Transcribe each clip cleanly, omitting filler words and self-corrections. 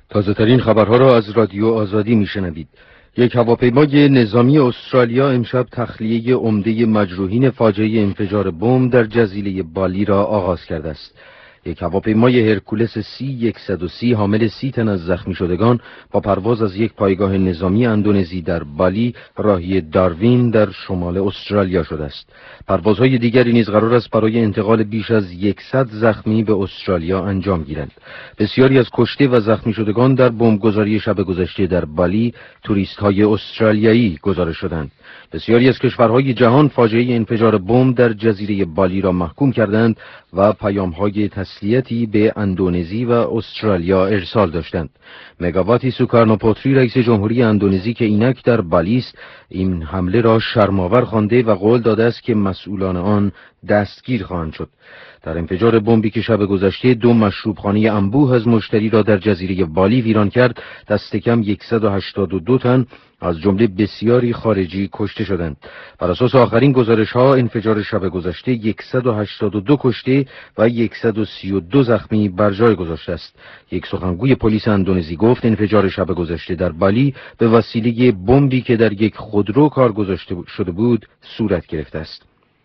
تازه‌ترین خبرها را از رادیو آزادی میشنوید. یک هواپیمای نظامی استرالیا امشب تخلیه عمده مجروحین فاجعه انفجار بمب در جزیره بالی را آغاز کرده است. یک هواپیمای هرکولس C-130 حامل 30 تن از زخمی شدگان با پرواز از یک پایگاه نظامی اندونزی در بالی راهی داروین در شمال استرالیا شده است. پروازهای دیگری نیز قرار است برای انتقال بیش از 100 زخمی به استرالیا انجام گیرند. بسیاری از کشته و زخمی شدگان در بمبگذاری شب گذشته در بالی توریست‌های استرالیایی گزارش شدند. بسیاری از کشورهای جهان فاجعه انفجار بمب در جزیره بالی را محکوم کردند و پیام‌های تسلیتی به اندونزی و استرالیا ارسال داشتند. مگاواتی سوکارنوپوتری رئیس جمهوری اندونزی که اینک در بالی است، این حمله را شرم‌آور خوانده و قول داده است که مسئولان آن دستگیر خواهند شد. در انفجار بمبی که شب گذشته 2 مشروبخانه انبوه از مشتری را در جزیره بالی ویران کرد، دست کم 182 تن از جمله بسیاری خارجی کشته شدند. بر اساس آخرین گزارش‌ها انفجار شب گذشته 182 کشته و 132 زخمی بر جای گذاشته است. یک سخنگوی پلیس اندونزی گفت انفجار شب گذشته در بالی به وسیله بمبی که در یک خودرو کار گذاشته شده بود صورت گرفته است.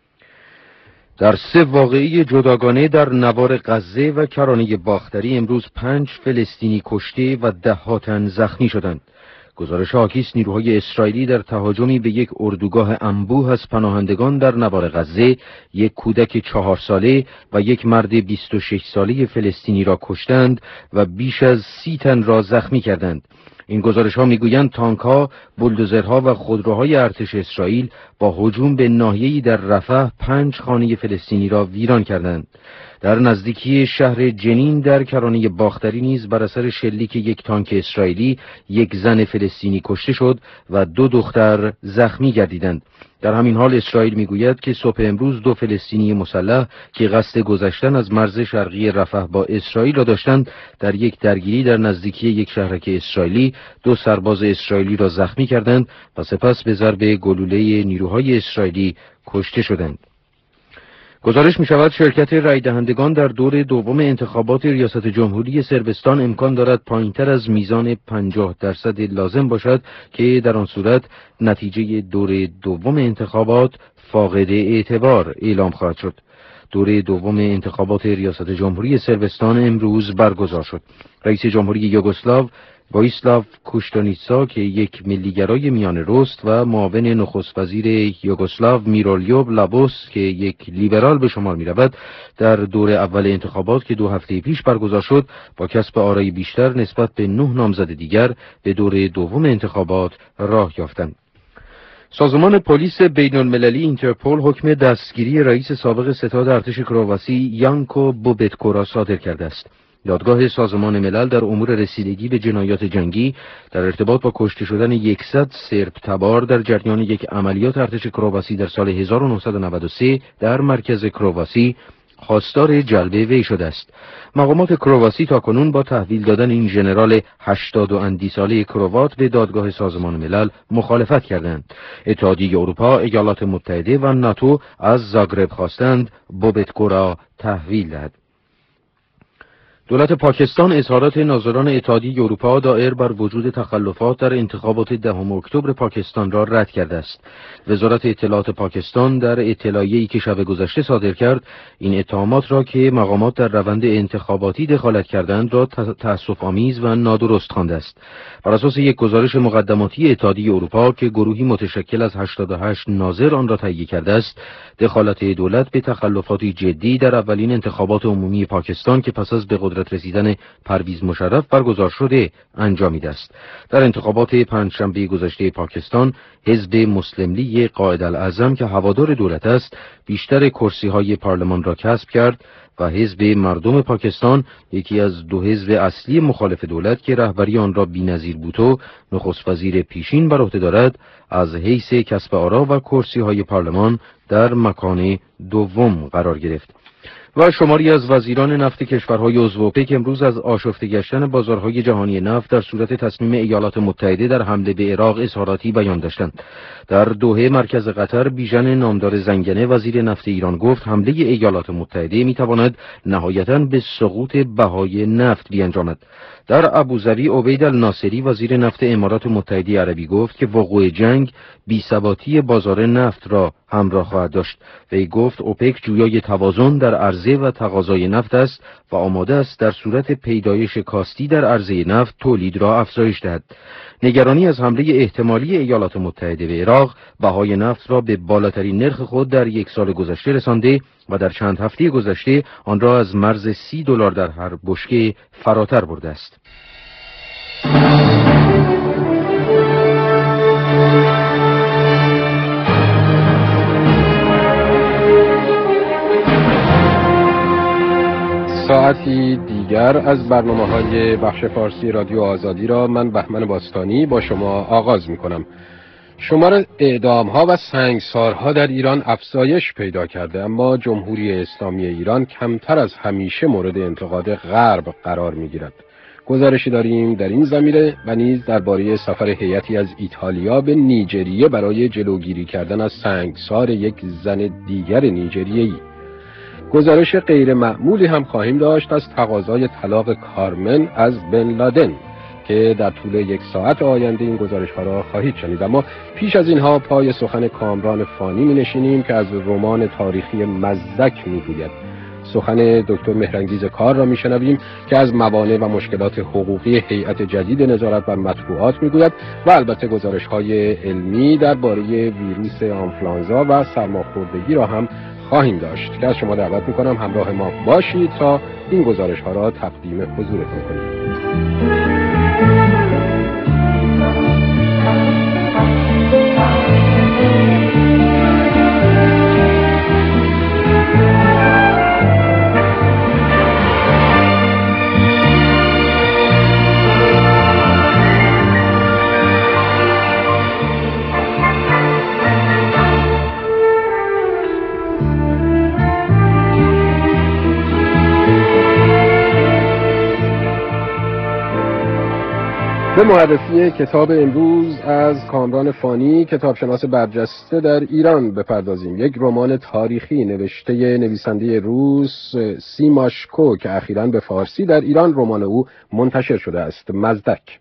در 3 واقعه جداگانه در نوار غزه و کرانه باختری امروز 5 فلسطینی کشته و 10 تن زخمی شدند. گزارش حاکی است نیروهای اسرائیلی در تهاجمی به یک اردوگاه انبوه از پناهندگان در نوار غزه یک کودک 4 ساله و یک مرد 26 ساله فلسطینی را کشتند و بیش از 30 تن را زخمی کردند. این گزارش‌ها می‌گویند تانک‌ها، بولدوزرها و خودروهای ارتش اسرائیل با هجوم به ناحیه‌ای در رفح 5 خانه فلسطینی را ویران کردند. در نزدیکی شهر جنین در کرانه باختری نیز بر اثر شلیک یک تانک اسرائیلی یک زن فلسطینی کشته شد و 2 دختر زخمی گردیدند. در همین حال اسرائیل میگوید که صبح امروز 2 فلسطینی مسلح که قصد گذشتن از مرز شرقی رفح با اسرائیل را داشتند، در یک درگیری در نزدیکی یک شهرک اسرائیلی 2 سرباز اسرائیلی را زخمی کردند و سپس به ضرب گلوله نیروهای اسرائیلی کشته شدند. گزارش می شود شرکت رای دهندگان در دور دوم انتخابات ریاست جمهوری صربستان امکان دارد پایینتر از میزان 50% لازم باشد که در آن صورت نتیجه دور دوم انتخابات فاقد اعتبار اعلام خواهد شد. دور دوم انتخابات ریاست جمهوری صربستان امروز برگزار شد. رئیس جمهوری یوگسلاو وایسلاو کوشتانیتسا که یک ملیگرای میان رست و معاون نخست وزیر یوگسلاو میرولیوب لابوس که یک لیبرال به شمار می رود، در دور اول انتخابات که 2 هفته پیش برگزار شد با کسب آرای بیشتر نسبت به 9 نامزد دیگر به دور دوم انتخابات راه یافتند. سازمان پلیس بین‌المللی اینترپل حکم دستگیری رئیس سابق ستاد ارتش کرواسی یانکو بوبتکو را صادر کرده است. دادگاه سازمان ملل در امور رسیدگی به جنایات جنگی در ارتباط با کشته شدن 100 سرب تبار در جریان یک عملیات ارتش کرواسی در سال 1993 در مرکز کرواسی خواستار جلب وی شده است. مقامات کرواسی تاکنون با تحویل دادن این ژنرال 80 و اندی ساله کروات به دادگاه سازمان ملل مخالفت کردند. اتحادیه اروپا، ایالات متحده و ناتو از زاگرب خواستند بوبتکو را تحویل دهد. دولت پاکستان اظهارات ناظران اتحادیه اروپا دائر بر وجود تخلفات در انتخابات 10 اکتبر پاکستان را رد کرده است. وزارت اطلاعات پاکستان در اطلاعیه‌ای که شب گذشته صادر کرد، این اتهامات را که مقامات در روند انتخاباتی دخالت کردند را تأسف‌آمیز و نادرست خوانده است. بر اساس یک گزارش مقدماتی اتحادیه اروپا که گروهی متشکل از 88 ناظر آن را تهیه کرده است، دخالت دولت به تخلفاتی جدی در اولین انتخابات عمومی پاکستان که پس از به قدرت رسیدن پرویز مشرف برگزار شده انجامیده است. در انتخابات پنجشنبه گذشته پاکستان، حزب مسلم لیگ قائدالاعظم که هوادار دولت است، بیشتر کرسی‌های پارلمان را کسب کرد و حزب مردم پاکستان، یکی از 2 حزب اصلی مخالف دولت که رهبری آن را بی‌نظیر بوتو نخست وزیر پیشین بر عهده دارد، از حیث کسب آرا و کرسی‌های پارلمان در مکان دوم قرار گرفت. و شماری از وزیران نفت کشورهای عضو اوپک امروز از آشفته گشتن بازارهای جهانی نفت در صورت تصمیم ایالات متحده در حمله به عراق اظهاراتی بیان داشتند. در دوحه مرکز قطر بیژن نامدار زنگنه وزیر نفت ایران گفت حمله ایالات متحده میتواند نهایتاً به سقوط بهای نفت بیانجامد. در ابوظبی عبید الناصری وزیر نفت امارات متحده عربی گفت که وقوع جنگ بی‌ثباتی بازار نفت را همراه خواهد داشت. وی گفت اوپک جویای توازن در عرضه و تقاضای نفت است و آماده است در صورت پیدایش کاستی در عرضه نفت تولید را افزایش دهد. نگرانی از حمله احتمالی ایالات متحده به عراق بهای نفت را به بالاترین نرخ خود در یک سال گذشته رسانده و در چند هفته گذشته آن را از مرز $30 در هر بشکه فراتر برده است. ساعتی دیگر از برنامه‌های بخش فارسی رادیو آزادی را من بهمن باستانی با شما آغاز می‌کنم. شمار اعدام‌ها و سنگسارها در ایران افزایش پیدا کرده، اما جمهوری اسلامی ایران کمتر از همیشه مورد انتقاد غرب قرار می‌گیرد. گزارشی داریم در این زمینه و نیز درباره سفر هیئتی از ایتالیا به نیجریه برای جلوگیری کردن از سنگسار یک زن دیگر نیجریه‌ای. گزارش غیر معمولی هم خواهیم داشت از تقاضای طلاق کارمن از بن لادن که در طول یک ساعت آینده این گزارش‌ها را خواهید شنید. اما پیش از اینها پای سخن کامران فانی می‌نشینیم که از رمان تاریخی مزدک می‌گوید. سخن دکتر مهرانگیز کار را می‌شنویم که از موانع و مشکلات حقوقی هیئت جدید نظارت بر مطبوعات می‌گوید و البته گزارش‌های علمی درباره ویروس آنفلانزا و سرماخوردگی را هم خواهیم داشت که از شما دعوت میکنم همراه ما باشید تا این گزارش ها را تقدیم حضورتون کنیم. به معرفی کتاب امروز از کامران فانی، کتابشناس برجسته در ایران بپردازیم. یک رمان تاریخی نوشته نویسنده روس سیماشکو که اخیراً به فارسی در ایران رمان او منتشر شده است، مزدک.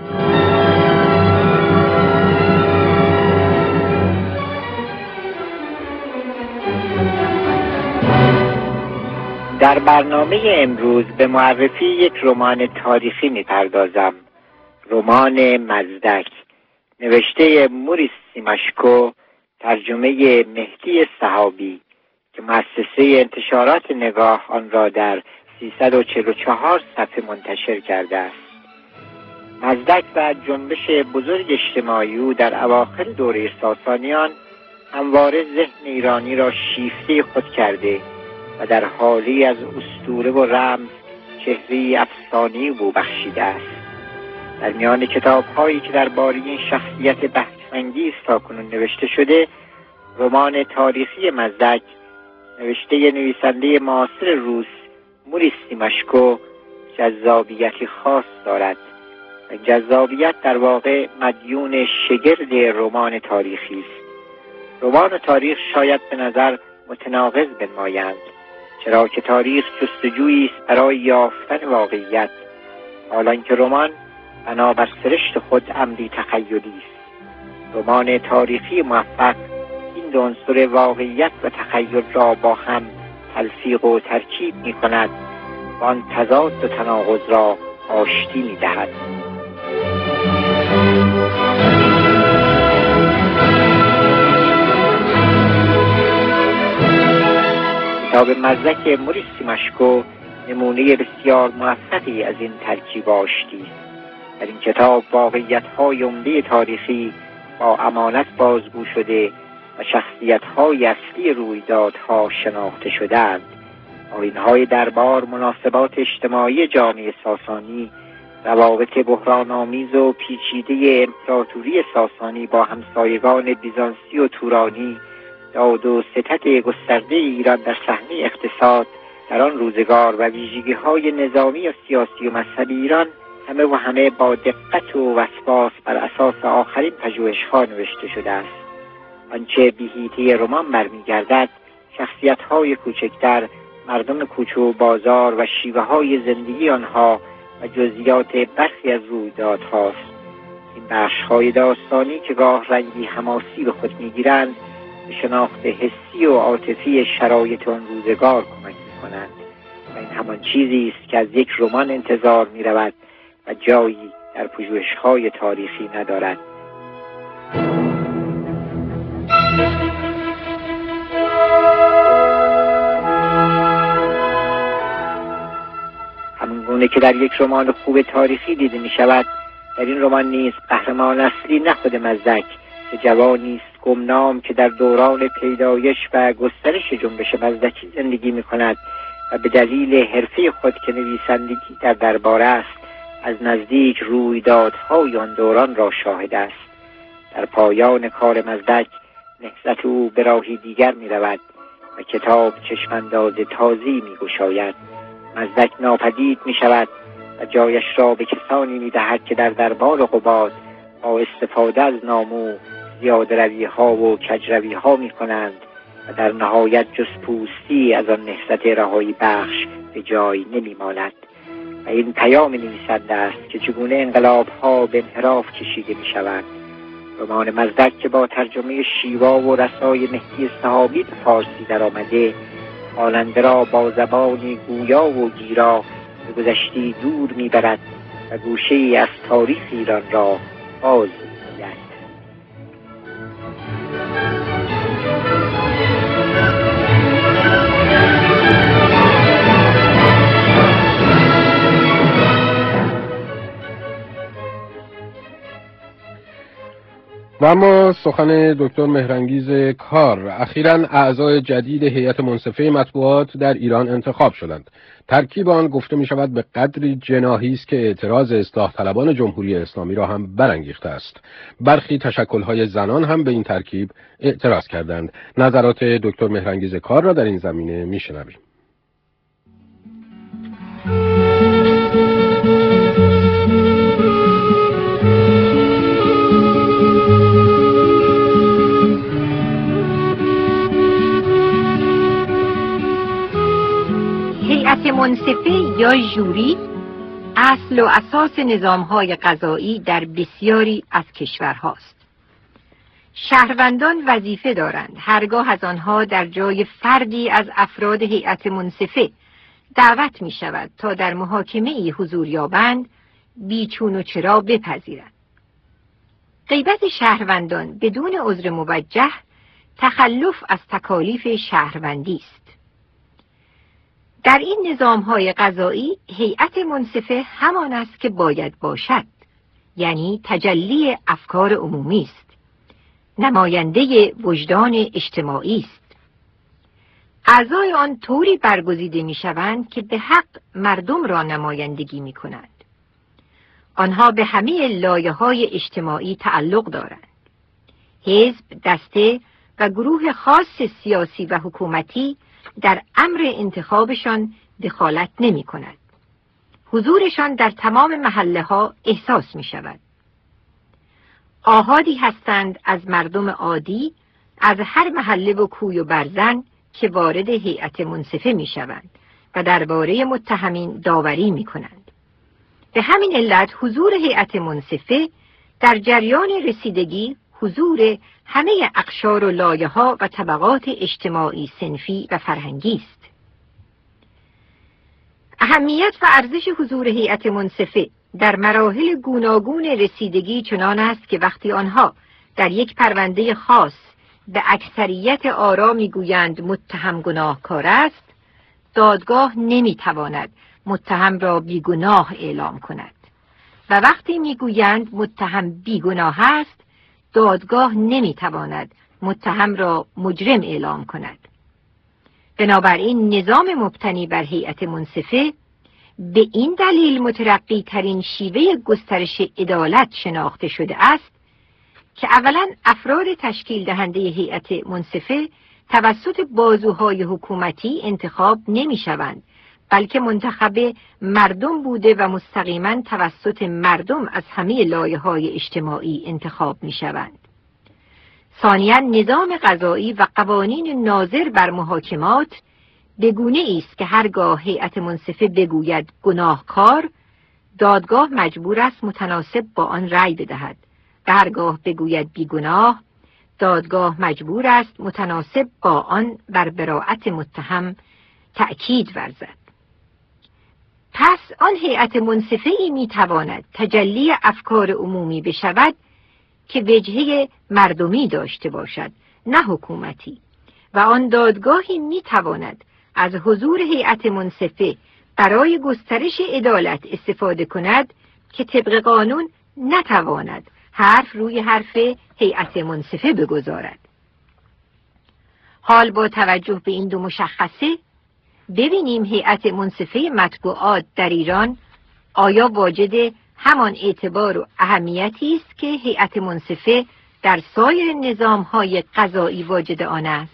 در برنامه امروز به معرفی یک رمان تاریخی می‌پردازم. رمان مزدک نوشته موریس سیماشکو، ترجمه مهدی صحابی که مؤسسه انتشارات نگاه آن را در 344 صفحه منتشر کرده است. مزدک و جنبش بزرگ اجتماعی او در اواخر دوره ساسانیان همواره ذهن ایرانی را شیفته خود کرده و در حالی از اسطوره و رمز چهره‌ای افسانه‌ای بو بخشیده است. در میان کتاب‌هایی که درباره این شخصیت بحث‌انگیز تاکنون نوشته شده، رمان تاریخی مزدک نوشته نویسنده معاصر روس موریس سیماشکو جذابیتی خاص دارد. این جذابیت در واقع مدیون شگرد رمان تاریخی است. رمان و تاریخ شاید به نظر متناقض بنمایند، چرا که تاریخ جستجویی است برای یافتن واقعیت، حالانکه رمان بنابر سرشت خود عمدی تخیلی است. رمان تاریخی موفق این دو عنصر واقعیت و تخیل را با هم تلفیق و ترکیب می کند و آن تضاد و تناقض را آشتی می دهد. کتاب مزدک موریس سیماشکو نمونه بسیار موفقی از این ترکیب آشتی است. در این کتاب واقعیت‌های عمده تاریخی با امانت بازگو شده و شخصیت‌های اصلی رویدادها شناخته شده‌اند. آیین‌های دربار، مناسبات اجتماعی جامعه ساسانی، روابط بحران‌آمیز و پیچیده امپراتوری ساسانی با همسایگان بیزانسی و تورانی، داد و ستد گسترده ایران در صحنه اقتصاد، در آن روزگار و ویژگی‌های نظامی و سیاسی و مذهبی ایران همه با دقت و وسواس بر اساس آخرین پژوهش‌ها نوشته شده است. آنچه به حیطه رمان برمیگردد شخصیت‌های کوچکتر، مردم کوچه و بازار و شیوه‌های زندگی آنها و جزئیات برخی از رویدادهاست. این بخش‌های داستانی که گاه رنگی حماسی به خود می‌گیرند به شناخت حسی و عاطفی شرایط آن روزگار کمک می‌کنند و این همان چیزی است که از یک رمان انتظار می‌رود و جایی در پژوهش‌های تاریخی ندارد. همونگونه که در یک رمان خوب تاریخی دیده می شود، در این رمان نیز قهرمان اصلی نه خود مزدک که جوانی است گمنام که در دوران پیدایش و گسترش جنبش مزدکی زندگی می کند و به دلیل حرفه خود که نویسندگی در دربار است از نزدیک رویدادهای آن دوران را شاهد است. در پایان کار مزدک نهضت او به راهی دیگر می رود و کتاب چشمانداز تازی می گشاید. مزدک ناپدید می شود و جایش را به کسانی می دهد که در دربار قباد با استفاده از نامو زیاده روی ها و کج روی ها می کنند و در نهایت جز پوستی از آن نهضت رهایی بخش به جای نمی ماند. و این پیام نویسنده است که چگونه انقلاب ها به انحراف کشیده می شوند. رمان مزدک که با ترجمه شیوا و رسای مهدی صحابی به فارسی در آمده، خواننده را با زبانی گویا و گیرا به گذشته دور میبرد و گوشه‌ای از تاریخ ایران را باز می‌گوید. و اما سخن دکتر مهرانگیز کار. اخیراً اعضای جدید هیئت منصفه مطبوعات در ایران انتخاب شدند. ترکیب آن گفته می شود به قدری جناحی است که اعتراض اصلاح طلبان جمهوری اسلامی را هم برانگیخته است. برخی تشکل‌های زنان هم به این ترکیب اعتراض کردند. نظرات دکتر مهرانگیز کار را در این زمینه میشنویم. هیئت منصفه یا ژوری اصل و اساس نظام‌های قضایی در بسیاری از کشورهاست. شهروندان وظیفه دارند هرگاه از آنها در جای فردی از افراد هیئت منصفه دعوت می شود تا در محاکمه‌ای حضور یابند بیچون و چرا بپذیرند. غیبت شهروندان بدون عذر موجه تخلف از تکالیف شهروندی است. در این نظام‌های قضایی هیئت منصفه همان است که باید باشد، یعنی تجلی افکار عمومی است، نماینده وجدان اجتماعی است. اعضای آن طوری برگزیده می‌شوند که به حق مردم را نمایندگی می‌کنند. آنها به همه لایه‌های اجتماعی تعلق دارند. حزب، دسته و گروه خاص سیاسی و حکومتی در امر انتخابشان دخالت نمی کند. حضورشان در تمام محله ها احساس می شود. آحادی هستند از مردم عادی از هر محله و کوی و برزن که وارد هیئت منصفه می شوند و درباره متهمین داوری می کنند. به همین علت حضور هیئت منصفه در جریان رسیدگی حضور همه اقشار و لایه‌ها و طبقات اجتماعی، صنفی و فرهنگی است. اهمیت و ارزش حضور هیئت منصفه در مراحل گوناگون رسیدگی چنان است که وقتی آنها در یک پرونده خاص به اکثریت آرا میگویند متهم گناهکار است، دادگاه نمیتواند متهم را بیگناه اعلام کند و وقتی میگویند متهم بیگناه است، دادگاه نمیتواند متهم را مجرم اعلام کند. بنابراین نظام مبتنی بر هیئت منصفه به این دلیل مترقی ترین شیوه گسترش عدالت شناخته شده است که اولا افراد تشکیل دهنده هیئت منصفه توسط بازوهای حکومتی انتخاب نمی شوند، بلکه منتخب مردم بوده و مستقیما توسط مردم از همه لایه‌های اجتماعی انتخاب می شوند. ثانیاً نظام قضایی و قوانین ناظر بر محاکمات به گونه است که هرگاه هیئت منصفه بگوید گناهکار، دادگاه مجبور است متناسب با آن رأی بدهد و هرگاه بگوید بیگناه، دادگاه مجبور است متناسب با آن بر براءت متهم تأکید ورزد. پس آن هیئت منصفه‌ای می‌تواند تجلی افکار عمومی بشود که وجهه مردمی داشته باشد، نه حکومتی، و آن دادگاهی می‌تواند از حضور هیئت منصفه برای گسترش عدالت استفاده کند که طبق قانون نتواند حرف روی حرف هیئت منصفه بگذارد. حال با توجه به این دو مشخصه ببینیم هیئت منصفه مطبوعات در ایران آیا واجد همان اعتبار و اهمیتی است که هیئت منصفه در سایر نظام‌های قضایی واجد آن است؟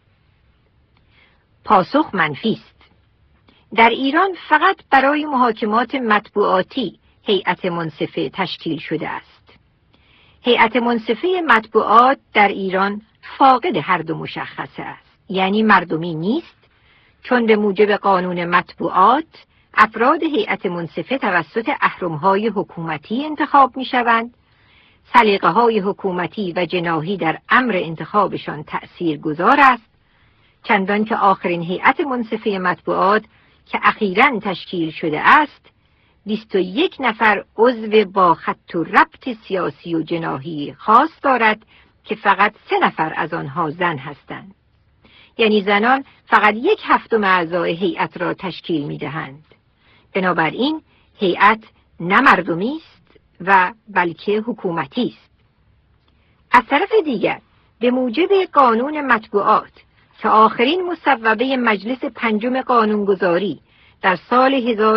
پاسخ منفی است. در ایران فقط برای محاکمات مطبوعاتی هیئت منصفه تشکیل شده است. هیئت منصفه مطبوعات در ایران فاقد هر دو مشخصه است، یعنی مردمی نیست، چون به موجب قانون مطبوعات افراد هیئت منصفه توسط اهرم‌های حکومتی انتخاب می‌شوند. سلیقه‌های حکومتی و جناحی در امر انتخابشان تأثیرگذار است، چندان که آخرین هیئت منصفه مطبوعات که اخیراً تشکیل شده است 21 نفر عضو با خط و ربط سیاسی و جناحی خاص دارد که فقط 3 نفر از آنها زن هستند. یعنی زنان فقط 1/7 اعضای هیئت را تشکیل می‌دهند. بنابراین هیئت نه مردمی است و بلکه حکومتی است. از طرف دیگر به موجب قانون مطبوعات که آخرین مصوبه مجلس 5 قانونگذاری در سال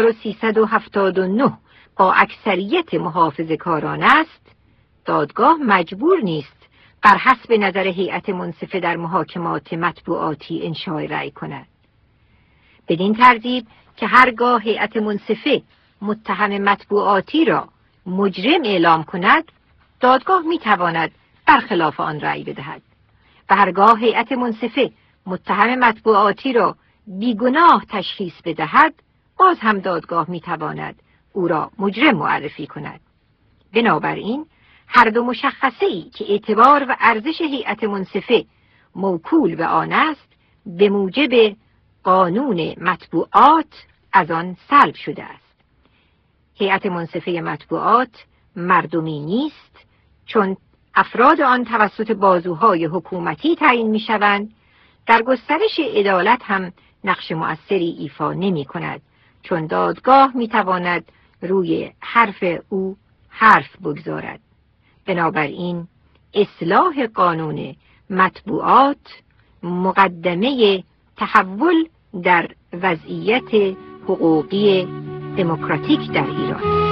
1379 با اکثریت محافظه‌کاران است، دادگاه مجبور نیست بر حسب نظر هیئت منصفه در محاکمات مطبوعاتی انشاء رأی کند. بدین ترتیب که هرگاه هیئت منصفه متهم مطبوعاتی را مجرم اعلام کند، دادگاه میتواند برخلاف آن رأی بدهد و هرگاه هیئت منصفه متهم مطبوعاتی را بیگناه تشخیص بدهد، باز هم دادگاه میتواند او را مجرم معرفی کند. بنابراین هر دو مشخصه‌ای که اعتبار و ارزش هیئت منصفه موکول به آن است، به موجب قانون مطبوعات از آن سلب شده است. هیئت منصفه مطبوعات مردمی نیست، چون افراد آن توسط بازوهای حکومتی تعیین می‌شوند. در گسترش عدالت هم نقش مؤثری ایفا نمی‌کند، چون دادگاه می‌تواند روی حرف او حرف بگذارد. بنابراین اصلاح قانون مطبوعات مقدمه تحول در وضعیت حقوقی دموکراتیک در ایران.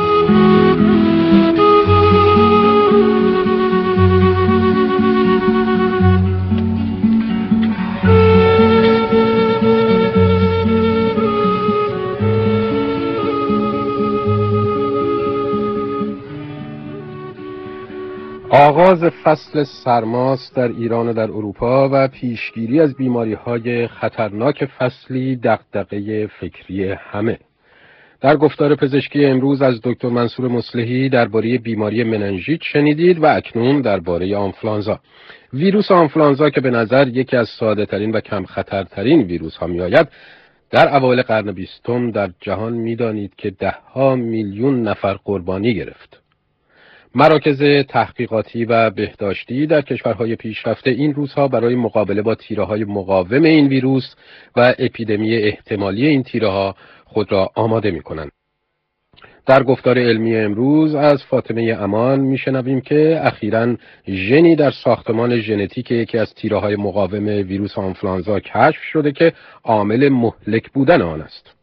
آغاز فصل سرماست در ایران و در اروپا و پیشگیری از بیماری‌های خطرناک فصلی دغدغه فکری همه. در گفتار پزشکی امروز از دکتر منصور مصلحی درباره بیماری مننژیت شنیدید و اکنون درباره آنفلانزا. ویروس آنفلانزا که به نظر یکی از ساده‌ترین و کم خطرترین ویروس‌ها می‌آید، در اوایل قرن 20 در جهان می‌دانید که 10 میلیون نفر قربانی گرفت. مراکز تحقیقاتی و بهداشتی در کشورهای پیشرفته این روزها برای مقابله با تیره‌های مقاوم این ویروس و اپیدمی احتمالی این تیره‌ها خود را آماده می‌کنند. در گفتار علمی امروز از فاطمه امان می‌شنویم که اخیراً ژنی در ساختمان ژنتیک یکی از تیره‌های مقاوم ویروس آنفلانزا کشف شده که عامل مهلک بودن آن است.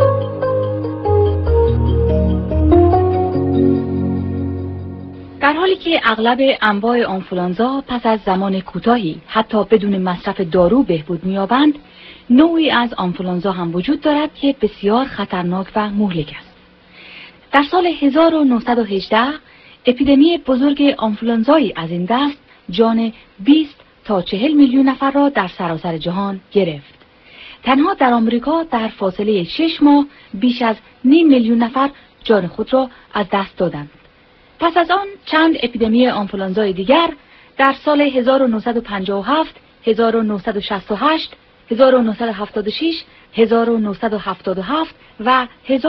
در حالی که اغلب انواع آنفولانزا پس از زمان کوتاهی حتی بدون مصرف دارو بهبود می‌یابند، نوعی از آنفولانزا هم وجود دارد که بسیار خطرناک و مهلک است. در سال 1918 اپیدمی بزرگ آنفولانزایی از این دست جان 20 تا 40 میلیون نفر را در سراسر جهان گرفت. تنها در آمریکا در فاصله 6 ماه بیش از نیم میلیون نفر جان خود را از دست دادند. پس از آن چند اپیدمی آنفولانزای دیگر در سال 1957، 1968، 1976، 1977 و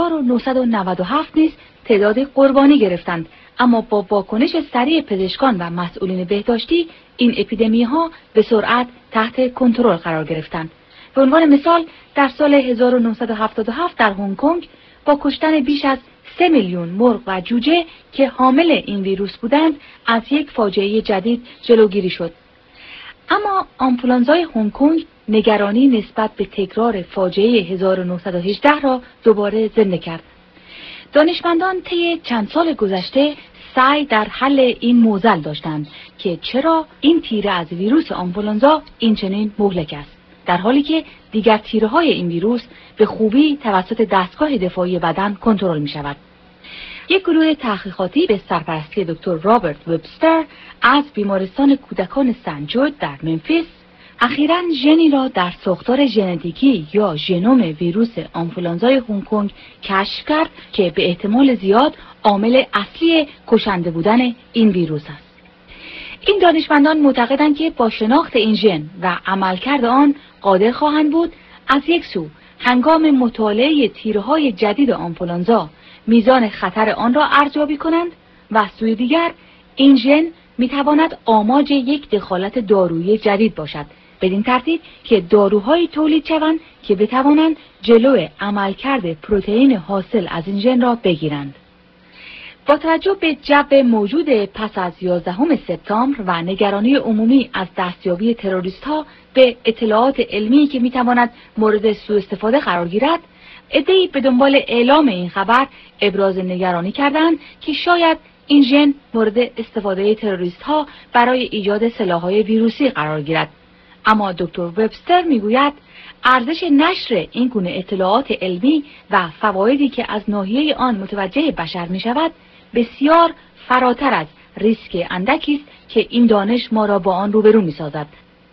1997 نیز تعداد قربانی گرفتند، اما با واکنش سریع پزشکان و مسئولین بهداشتی این اپیدمی ها به سرعت تحت کنترل قرار گرفتند. به عنوان مثال در سال 1977 در هنگ کنگ با کشتن بیش از 3 میلیون مرغ و جوجه که حامل این ویروس بودند از یک فاجعه جدید جلوگیری شد. اما آنفولانزای هنگ کنگ نگرانی نسبت به تکرار فاجعه 1918 را دوباره زنده کرد. دانشمندان طی چند سال گذشته سعی در حل این معضل داشتند که چرا این تیره از ویروس آنفولانزا این چنین مهلک است، در حالی که دیگر تیره‌های این ویروس به خوبی توسط دستگاه دفاعی بدن کنترل می‌شود. یک گروه تحقیقاتی به سرپرستی دکتر رابرت وبستر از بیمارستان کودکان سن جود در منفیس اخیراً ژنی را در ساختار ژنتیکی یا ژنوم ویروس آنفولانزای هنگ کنگ کشف کرد که به احتمال زیاد عامل اصلی کشنده بودن این ویروس است. این دانشمندان معتقدند که با شناخت این ژن و عملکرد آن قادر خواهند بود از یک سو هنگام مطالعه تیره‌های جدید آنفولانزا میزان خطر آن را ارزیابی کنند و از سوی دیگر این ژن میتواند آماج یک دخالت دارویی جدید باشد، بدین ترتیب که داروهایی تولید شوند که بتوانند جلو عملکرد پروتئین حاصل از این ژن را بگیرند. با توجه به جو موجود پس از 11 سپتامبر و نگرانی عمومی از دستیابی تروریست‌ها به اطلاعات علمی که میتواند مورد سوء استفاده قرار گیرد، عده‌ای به دنبال اعلام این خبر ابراز نگرانی کردند که شاید این ژن مورد استفاده تروریست‌ها برای ایجاد سلاح‌های ویروسی قرار گیرد. اما دکتر وبستر میگوید ارزش نشر این گونه اطلاعات علمی و فوایدی که از ناحیه آن متوجه بشر میشود بسیار فراتر از ریسک اندکی است که این دانش ما را با آن روبرو میسازد.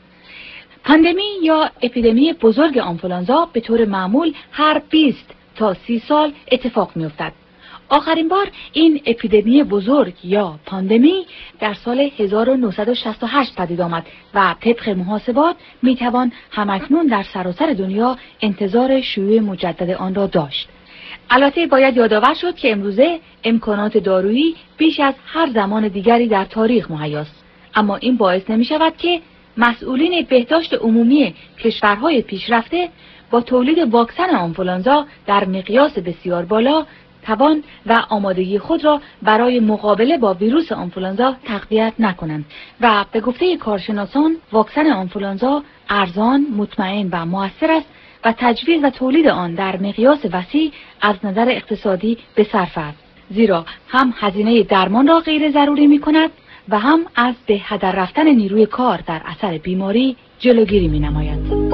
پاندمی یا اپیدمی بزرگ آنفولانزا به طور معمول هر 20 تا 30 سال اتفاق میافتد. آخرین بار این اپیدمی بزرگ یا پاندمی در سال 1968 پدید آمد و طبق محاسبات میتوان همکنون در سراسر دنیا انتظار شیوع مجدد آن را داشت. البته باید یادآور شد که امروزه امکانات دارویی بیش از هر زمان دیگری در تاریخ مهیاست، اما این باعث نمی شود که مسئولین بهداشت عمومی کشورهای پیشرفته با تولید واکسن آنفولانزا در مقیاس بسیار بالا توان و آمادگی خود را برای مقابله با ویروس آنفولانزا تقویت نکنند و به گفته کارشناسان واکسن آنفولانزا ارزان، مطمئن و مؤثر است و تجویز و تولید آن در مقیاس وسیع از نظر اقتصادی به صرفه است، زیرا هم هزینه درمان را غیر ضروری می کند و هم از به هدر رفتن نیروی کار در اثر بیماری جلوگیری می نماید.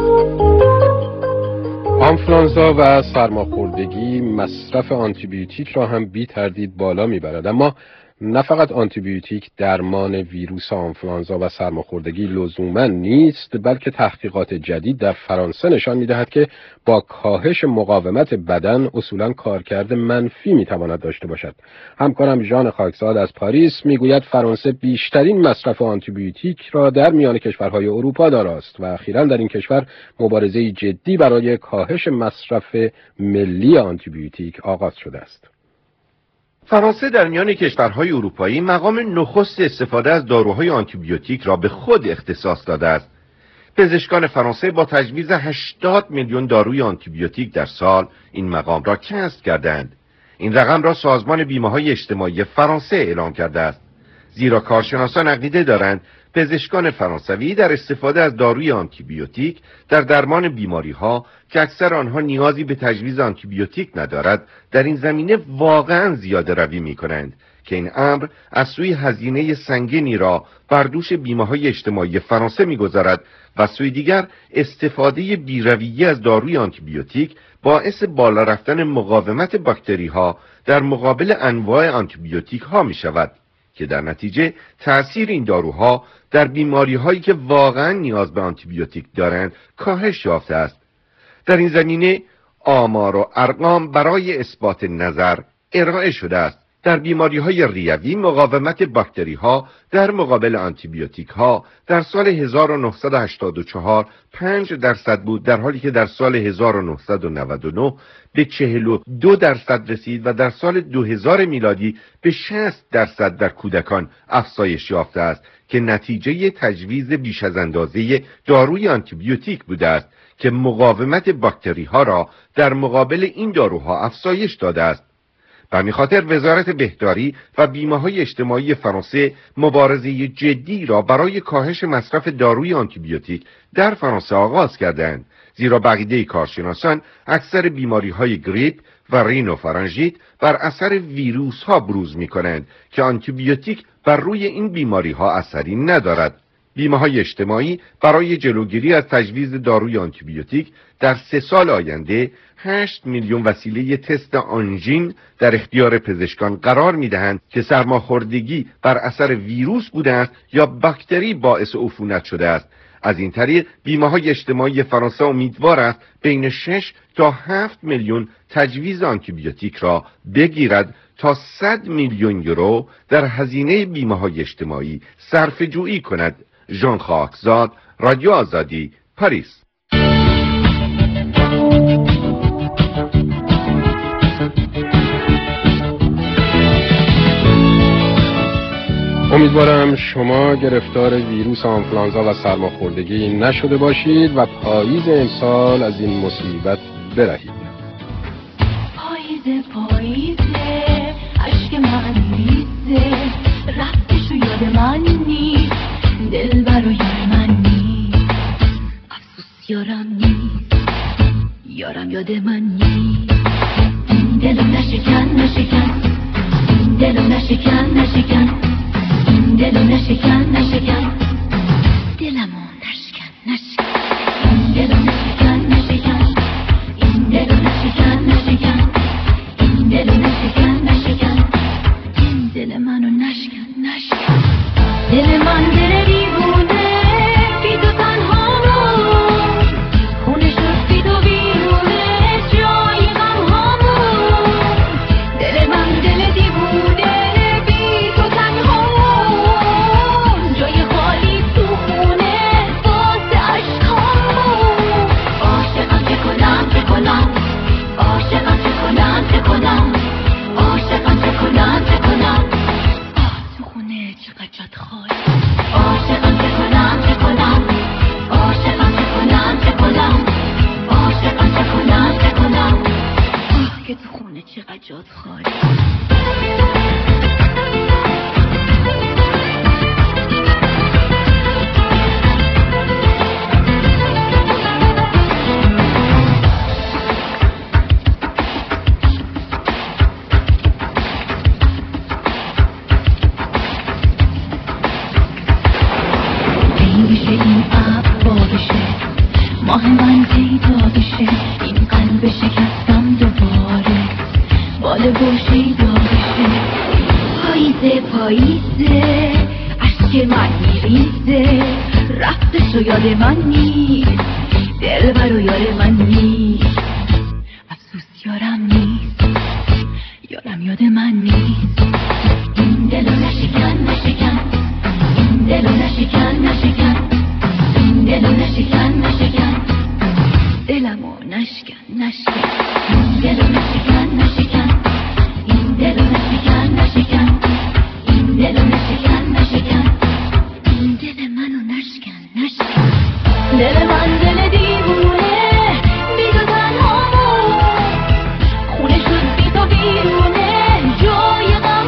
آنفولانزا و سرماخوردگی مصرف آنتیبیوتیک را هم بی تردید بالا میبرد، اما نه فقط آنتیبیوتیک درمان ویروس آنفولانزا و سرماخوردگی لزوما نیست، بلکه تحقیقات جدید در فرانسه نشان می‌دهد که با کاهش مقاومت بدن اصولاً کارکرد منفی می‌تواند داشته باشد. همکارم ژان خاکزاد از پاریس میگوید فرانسه بیشترین مصرف آنتیبیوتیک را در میان کشورهای اروپا داراست و اخیراً در این کشور مبارزه جدی برای کاهش مصرف ملی آنتیبیوتیک آغاز شده است. فرانسه در میان کشورهای اروپایی مقام نخست استفاده از داروهای آنتیبیوتیک را به خود اختصاص داده است. پزشکان فرانسه با تجویز 80 میلیون داروی آنتیبیوتیک در سال این مقام را کسب کردند. این رقم را سازمان بیمه‌های اجتماعی فرانسه اعلام کرده است، زیرا کارشناسان عقیده دارند پزشکان فرانسوی در استفاده از داروی آنتیبیوتیک در درمان بیماری‌ها که اکثر آنها نیازی به تجویز آنتیبیوتیک ندارد در این زمینه واقعاً زیاده روی می‌کنند که این امر از سوی هزینه سنگینی را بر دوش بیمه‌های اجتماعی فرانسه می‌گذارد و سوی دیگر استفاده بی‌رویه از داروی آنتیبیوتیک باعث بالا رفتن مقاومت باکتری‌ها در مقابل انواع آنتیبیوتیک‌ها می‌شود که در نتیجه تأثیر این داروها در بیماری‌هایی که واقعاً نیاز به آنتیبیوتیک دارند کاهش یافته است. در این زمینه آمار و ارقام برای اثبات نظر ارائه شده است. در بیماری‌های ریوی مقاومت باکتری‌ها در مقابل آنتیبیوتیک‌ها در سال 1984 5% بود، در حالی که در سال 1999 به 42% رسید و در سال 2000 میلادی به 60% در کودکان افزایش یافته است که نتیجه تجویز بیش از اندازه داروی آنتیبیوتیک بوده است که مقاومت باکتری‌ها را در مقابل این داروها افزایش داده است. به همین خاطر وزارت بهداری و بیمه‌های اجتماعی فرانسه مبارزه جدی را برای کاهش مصرف داروی آنتیبیوتیک در فرانسه آغاز کردند، زیرا بقیده کارشناسان اکثر بیماری‌های گریپ و رینوفارنژیت بر اثر ویروس‌ها بروز می‌کنند که آنتیبیوتیک بر روی این بیماری‌ها اثری ندارد. بیمه‌های اجتماعی برای جلوگیری از تجویز داروی آنتیبیوتیک در 3 سال آینده 8 میلیون وسیله تست آنژین در اختیار پزشکان قرار می‌دهند که سرماخوردگی بر اثر ویروس بوده است یا باکتری باعث عفونت شده است. از این طریق بیمه‌های اجتماعی فرانسه امیدوار است بین 6 تا 7 میلیون تجویز آنتیبیوتیک را بگیرد تا 100 میلیون یورو در هزینه بیمه‌های اجتماعی صرفه‌جویی کند. ژان خاکزاد، رادیو آزادی، پاریس. امیدوارم شما گرفتار ویروس آنفولانزا و سرماخوردگی نشده باشید و پاییز امسال از این مصیبت برهید. پاییزه عشق من ریزه رفتشو یاد من نیست دل برو یار من نیست افسوس یارم نیست یارم یاد من نیست این دلو نشکن نشکن این دلو نشکن نشکن این دلو نشکن نشکن دلمو نشکن نشکن این دلو نشکن نشکن این دلو نشکن نشکن این دلو نشکن نشکن این دل منو نشکن نشکن دل من دل دیوونه بی تو تنها بود خونه شد بی تو بیرونه جای غم ها بود دل من دل دیوونه بی تو تنها بود جای خالی تو خونه واسه عشقام بود عاشقم چه کنم چه کنم عاشقم چه کنم چه کنم عاشقم چه کنم چه کنم تو خونه چقدر جات خالی عاشقم چه کنم چه کنم عاشقم چه کنم چه کنم عاشقم چه کنم چه کنم که تو خونه چقدر جات خالی ماه من پیدا بشه این قلب شکستم دوباره باله بوشیدا بشه پاییزه پاییزه عشق من میریزه رفتشو یاد من نیست دل برو یار من نیست افسوس یارم نیست یارم یاد من نیست این دلو نشکن نشکن این دلو نشکن نشکن این دلو نشکن نشکن دلمو نشکن نشکن این دلو نشکن نشکن این دلو نشکن نشکن این دلو نشکن نشکن این دل منو نشکن نشکن دل من دل دیوونه بی تو تنها بود خونه شد بی تو بیرونه جای غم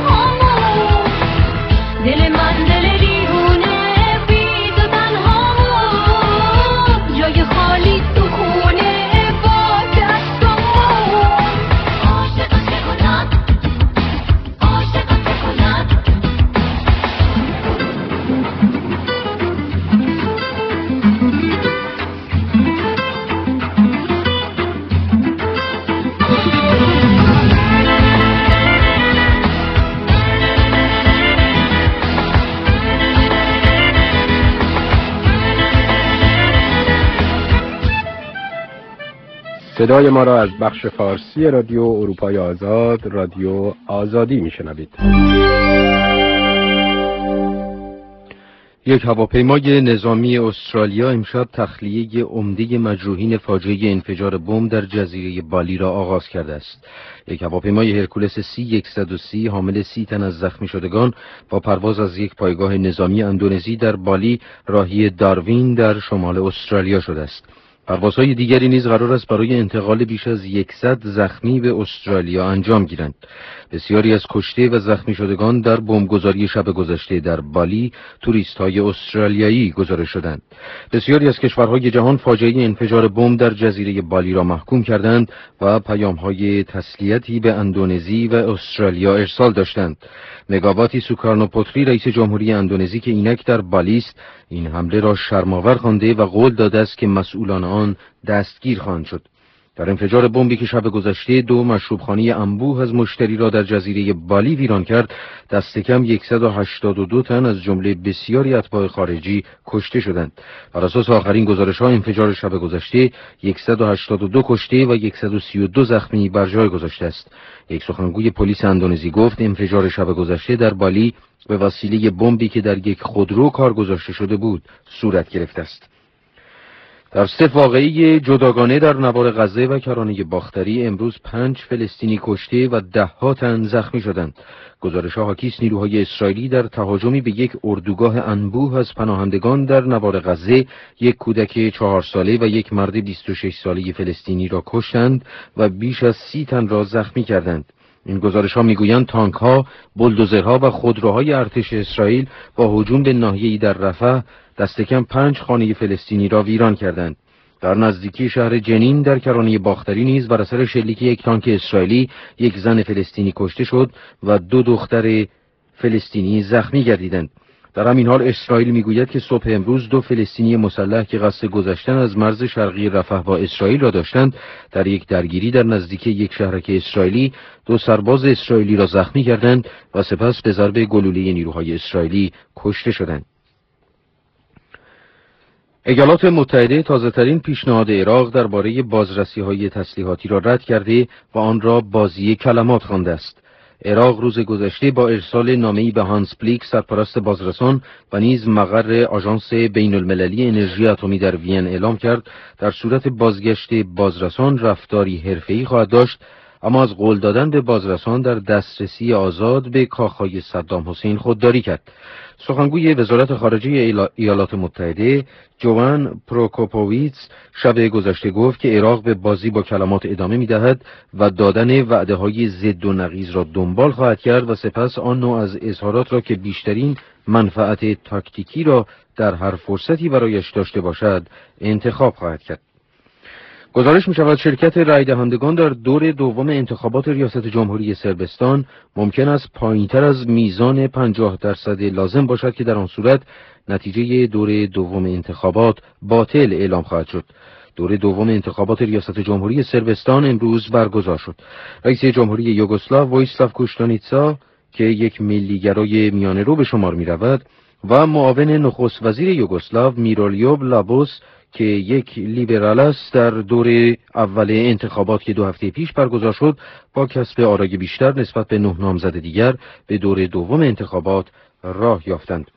صدای ما را از بخش فارسی رادیو اروپای آزاد، رادیو آزادی میشنوید. یک هواپیمای نظامی استرالیا امشب تخلیه عمده مجروحین فاجعه انفجار بمب در جزیره بالی را آغاز کرده است. یک هواپیمای هرکولس C-130 حامل 30 تن از زخمی شدگان با پرواز از یک پایگاه نظامی اندونزی در بالی راهی داروین در شمال استرالیا شده است. پروازهای دیگری نیز قرار است برای انتقال بیش از 100 زخمی به استرالیا انجام گیرند. بسیاری از کشته و زخمی شدگان در بمبگذاری شب گذشته در بالی توریست‌های استرالیایی گزارش شدند. بسیاری از کشورهای جهان فاجعه انفجار بمب در جزیره بالی را محکوم کردند و پیام‌های تسلیتی به اندونزی و استرالیا ارسال داشتند. مگاواتی سوکارنوپوتری رئیس جمهوری اندونزی که اینک در بالی است، این حمله را شرم‌آور خوانده و قول داده است که مسئولان آن دستگیر خواهند شد. در انفجار بمبی که شب گذشته 2 مشروبخانه انبوه از مشتری را در جزیره بالی ویران کرد، دست کم 182 تن از جمله بسیاری اتباع خارجی کشته شدند. بر اساس آخرین گزارش‌ها انفجار شب گذشته 182 کشته و 132 زخمی بر جای گذاشته است. یک سخنگوی پلیس اندونزی گفت انفجار شب گذشته در بالی به وسیله بمبی که در یک خودرو کار گذاشته شده بود صورت گرفته است. در 3 واقعه جداگانه در نوار غزه و کرانه باختری امروز 5 فلسطینی کشته و 10 تن زخمی شدند. گزارش‌ها حاکی است نیروهای اسرائیلی در تهاجمی به یک اردوگاه انبوه از پناهندگان در نوار غزه یک کودک 4 ساله و یک مرد 26 ساله فلسطینی را کشتند و بیش از 30 تن را زخمی کردند. این گزارش‌ها می‌گویند تانک‌ها، بولدوزرها و خودروهای ارتش اسرائیل با هجوم به ناحیه‌ای در رفح دست کم 5 خانه فلسطینی را ویران کردند. در نزدیکی شهر جنین در کرانه باختری نیز بر اثر شلیک یک تانک اسرائیلی یک زن فلسطینی کشته شد و 2 دختر فلسطینی زخمی گردیدند. در همین حال اسرائیل میگوید که صبح امروز 2 فلسطینی مسلح که قصد گذشتن از مرز شرقی رفح با اسرائیل را داشتند، در یک درگیری در نزدیکی یک شهرک اسرائیلی 2 سرباز اسرائیلی را زخمی کردند و سپس به ضرب گلوله نیروهای اسرائیلی کشته شدند. ایالات متحده تازه‌ترین پیشنهاد عراق درباره بازرسی‌های تسلیحاتی را رد کرده و آن را بازی کلمات خوانده است. عراق روز گذشته با ارسال نامه‌ای به هانس بلیک سرپرست بازرسان و نیز مقر آژانس بین‌المللی انرژی اتمی در وین اعلام کرد در صورت بازگشت بازرسان رفتاری حرفه‌ای خواهد داشت، اما از قول دادن به بازرسان در دسترسی آزاد به کاخهای صدام حسین خودداری کرد. سخنگوی وزارت خارجه ایالات متحده جوان پروکوپوویتس شب گذشته گفت که عراق به بازی با کلمات ادامه می‌دهد و دادن وعده‌های ضد و نقیض را دنبال خواهد کرد و سپس آن نوع از اظهارات را که بیشترین منفعت تاکتیکی را در هر فرصتی برایش داشته باشد انتخاب خواهد کرد. گزارش می‌شود شرکت رای دهندگان در دور دوم انتخابات ریاست جمهوری صربستان ممکن است پایین‌تر از میزان 50% لازم باشد که در آن صورت نتیجه دور دوم انتخابات باطل اعلام خواهد شد. دور دوم انتخابات ریاست جمهوری صربستان امروز برگزار شد. رئیس جمهوری یوگسلاو وویسلاو کوشتانیتسا که یک ملیگرای میانه‌رو به شمار می‌رود و معاون نخست وزیر یوگسلاو میرولیوب لابوس که یک لیبرال است در دور اول انتخابات که 2 هفته پیش برگزار شد با کسب آرای بیشتر نسبت به 9 نامزد دیگر به دور دوم انتخابات راه یافتند.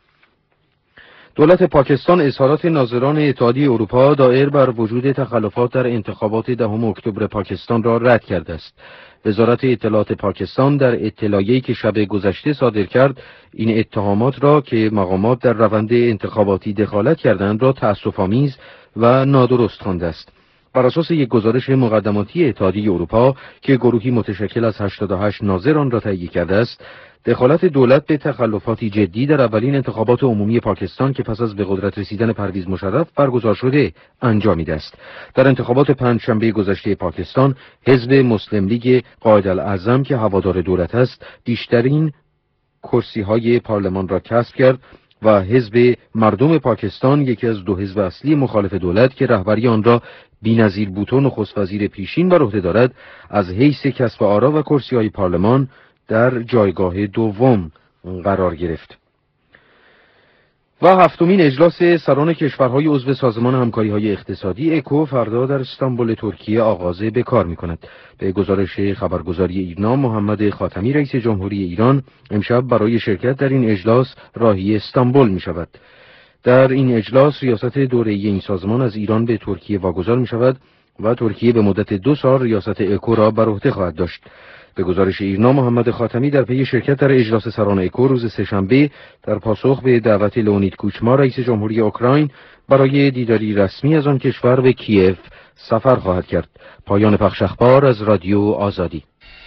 دولت پاکستان اظهارات ناظران اتحادیه اروپا دائر بر وجود تخلفات در انتخابات 10 اکتبر پاکستان را رد کرده است. وزارت اطلاعات پاکستان در اطلاعیه‌ای که شب گذشته صادر کرد این اتهامات را که مقامات در روند انتخاباتی دخالت کردند را تأسف‌آمیز و نادرست خوانده است. بر اساس یک گزارش مقدماتی اتحادیه اروپا که گروهی متشکل از 88 ناظر آن را تهیه کرده است، دخالت دولت به تخلفاتی جدی در اولین انتخابات عمومی پاکستان که پس از به قدرت رسیدن پرویز مشرف برگزار شده انجامیده است. در انتخابات پنجشنبه گذشته پاکستان، حزب مسلم لیگ قائدالاعظم که هوادار دولت است، بیشترین کرسی‌های پارلمان را کسب کرد و حزب مردم پاکستان، یکی از 2 حزب اصلی مخالف دولت که رهبری آن را بی‌نظیر بوتو نخست وزیر پیشین بر عهده دارد، از حیث کسب آرا و کرسی‌های پارلمان در جایگاه دوم قرار گرفت. و هفتمین اجلاس سران کشورهای عضو سازمان همکاری‌های اقتصادی اکو فردا در استانبول ترکیه آغاز به کار می‌کند. به گزارش خبرگزاری ایرنا، محمد خاتمی رئیس جمهوری ایران امشب برای شرکت در این اجلاس راهی استانبول می‌شود. در این اجلاس ریاست دوره‌ای این سازمان از ایران به ترکیه واگذار می‌شود و ترکیه به مدت 2 سال ریاست اکو را بر عهده خواهد داشت. به گزارش ایرنا، محمد خاتمی در پی شرکت در اجلاس سران اکو روز سه‌شنبه در پاسخ به دعوت لئونید کوچما رئیس جمهوری اوکراین برای دیداری رسمی از آن کشور به کیف سفر خواهد کرد. پایان پخش اخبار از رادیو آزادی.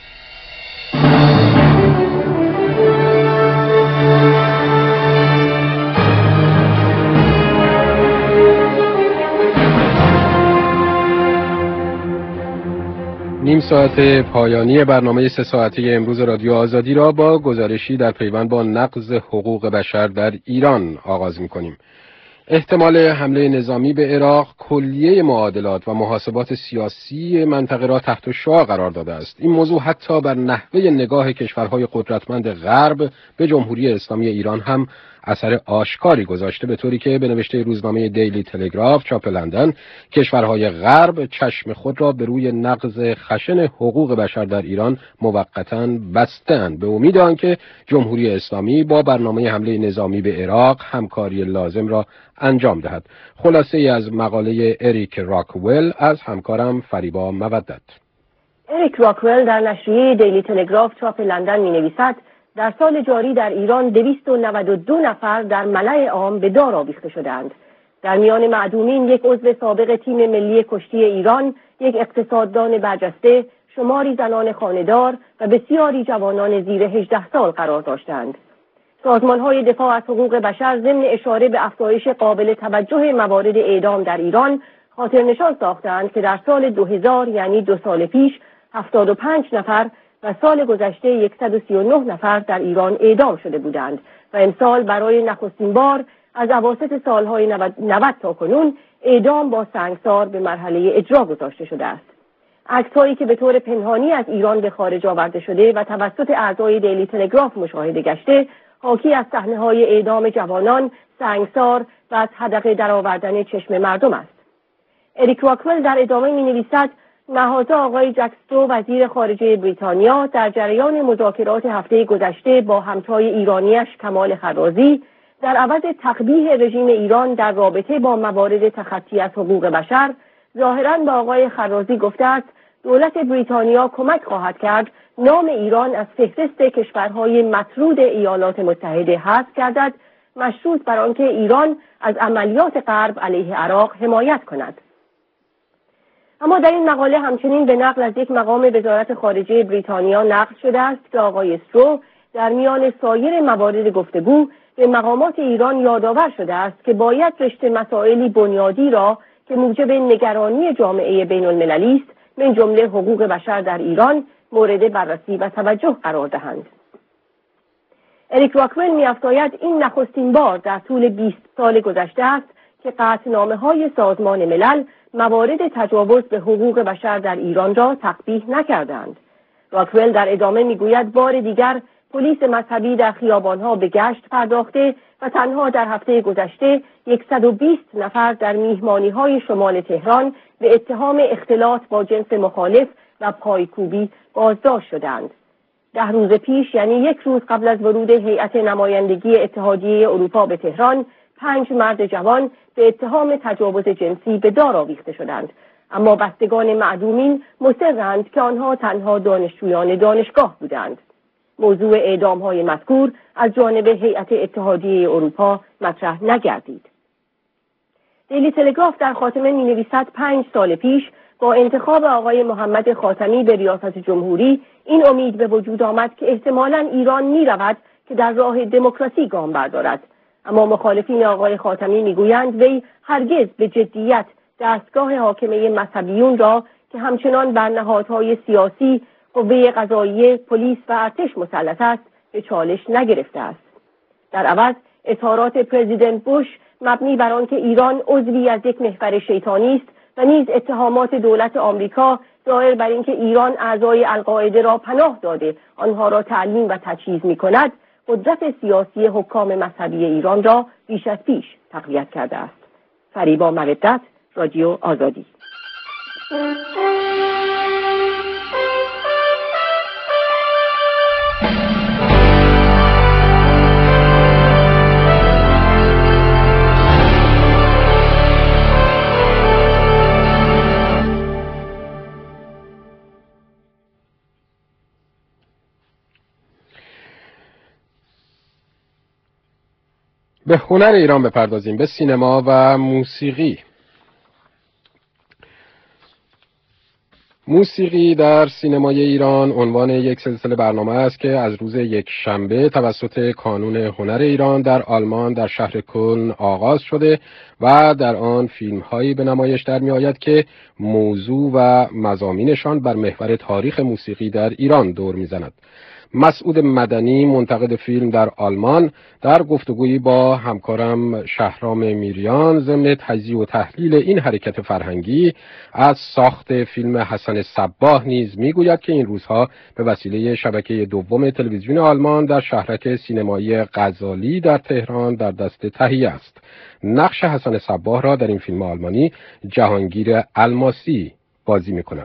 نیم ساعت پایانی برنامه 3 ساعته امروز رادیو آزادی را با گزارشی در پیوند با نقض حقوق بشر در ایران آغاز می‌کنیم. احتمال حمله نظامی به عراق کلیه معادلات و محاسبات سیاسی منطقه را تحت شعاع قرار داده است. این موضوع حتی بر نحوه نگاه کشورهای قدرتمند غرب به جمهوری اسلامی ایران هم اثر آشکاری گذاشته، به طوری که به نوشته روزنامه دیلی تلگراف چاپ لندن، کشورهای غرب چشم خود را به روی نقض خشن حقوق بشر در ایران موقتاً بستند، به امید آنکه جمهوری اسلامی با برنامه حمله نظامی به عراق همکاری لازم را انجام دهد. خلاصه ای از مقاله اریک راکول از همکارم فریبا مودت. اریک راکول در نشریه دیلی تلگراف چاپ لندن می‌نویسد در سال جاری در ایران 292 نفر در ملأ عام به دار آویخته شدند. در میان معدومین یک عضو سابق تیم ملی کشتی ایران، یک اقتصاددان برجسته، شماری زنان خانه‌دار و بسیاری جوانان زیر 18 سال قرار داشتند. سازمان‌های دفاع از حقوق بشر ضمن اشاره به افزایش قابل توجه موارد اعدام در ایران خاطرنشان ساختند که در سال 2000 یعنی 2 سال پیش 75 نفر و سال گذشته 139 نفر در ایران اعدام شده بودند و امسال برای نخستین بار از اواسط سالهای 90 تا کنون اعدام با سنگسار به مرحله اجرا گذاشته شده است. عکس‌هایی که به طور پنهانی از ایران به خارج آورده شده و توسط اعضای دیلی تلگراف مشاهده گشته، حاکی از صحنه‌های اعدام جوانان، سنگسار و از حدقه درآوردن چشم مردم است. اریک راکول در ادامه می‌نویسد نهازا آقای جک استرو وزیر خارجه بریتانیا در جریان مذاکرات هفته گذشته با همتای ایرانیش کمال خرازی در عوض تقبیح رژیم ایران در رابطه با موارد تخطی از حقوق بشر ظاهراً به آقای خرازی گفته است دولت بریتانیا کمک خواهد کرد نام ایران از فهرست کشورهای مطرود ایالات متحده حذف گردد، مشروط بر آنکه ایران از عملیات غرب علیه عراق حمایت کند. اما در این مقاله همچنین به نقل از یک مقام وزارت خارجه بریتانیا نقل شده است که آقای استرو در میان سایر موارد گفتگو به مقامات ایران یادآور شده است که باید رشته مسائلی بنیادی را که موجب نگرانی جامعه بین المللی است من جمله حقوق بشر در ایران مورد بررسی و توجه قرار دهند. اریک راکول می‌افزاید این نخستین بار در طول 20 سال گذشته است که قطعنامه‌های سازمان ملل موارد تجاوز به حقوق بشر در ایران را تقبیح نکردند. راکول در ادامه میگوید بار دیگر پلیس مذهبی در خیابانها به گشت پرداخته و تنها در هفته گذشته 120 نفر در میهمانی‌های شمال تهران به اتهام اختلاط با جنس مخالف و پایکوبی بازداشت شدند. 10 روز پیش یعنی 1 روز قبل از ورود هیئت نمایندگی اتحادیه اروپا به تهران 5 مرد جوان به اتهام تجاوز جنسی به دار آویخته شدند، اما بستگان معدومین مصرند که آنها تنها دانشجویان دانشگاه بودند. موضوع اعدام‌های مذکور از جانب هیئت اتحادیه اروپا مطرح نگردید. دیلی تلگراف در خاتمه می‌نویسد 5 سال پیش با انتخاب آقای محمد خاتمی به ریاست جمهوری این امید به وجود آمد که احتمالاً ایران می‌رود که در راه دموکراسی گام بردارد، اما مخالفین آقای خاتمی میگویند وی هرگز به جدیت دستگاه حاکمه مذهبیون را که همچنان بر نهادهای سیاسی، قوه قضاییه، پلیس و ارتش مسلط است به چالش نگرفته است. در عوض اظهارات پرزیدنت بوش مبنی بر آنکه ایران عضوی از یک محور شیطانی است و نیز اتهامات دولت آمریکا دایر بر اینکه ایران اعضای القاعده را پناه داده آنها را تعلیم و تجهیز می‌کند، قدرت سیاسی حکام مذهبی ایران را بیش از پیش تقویت کرده است. فریبا مودت، رادیو آزادی. به هنر ایران بپردازیم، به سینما و موسیقی. موسیقی در سینمای ایران عنوان یک سلسله برنامه است که از روز یک شنبه توسط کانون هنر ایران در آلمان در شهر کلن آغاز شده و در آن فیلم‌هایی به نمایش در می‌آید که موضوع و مضامینشان بر محور تاریخ موسیقی در ایران دور می‌زند. مسعود مدنی، منتقد فیلم در آلمان، در گفتگویی با همکارم شهرام میریان ضمن تجزیه و تحلیل این حرکت فرهنگی از ساخت فیلم حسن صباح نیز میگوید که این روزها به وسیله شبکه دوم تلویزیون آلمان در شهرک سینمایی غزالی در تهران در دست تهیه است. نقش حسن صباح را در این فیلم آلمانی جهانگیر الماسی بازی می‌کند.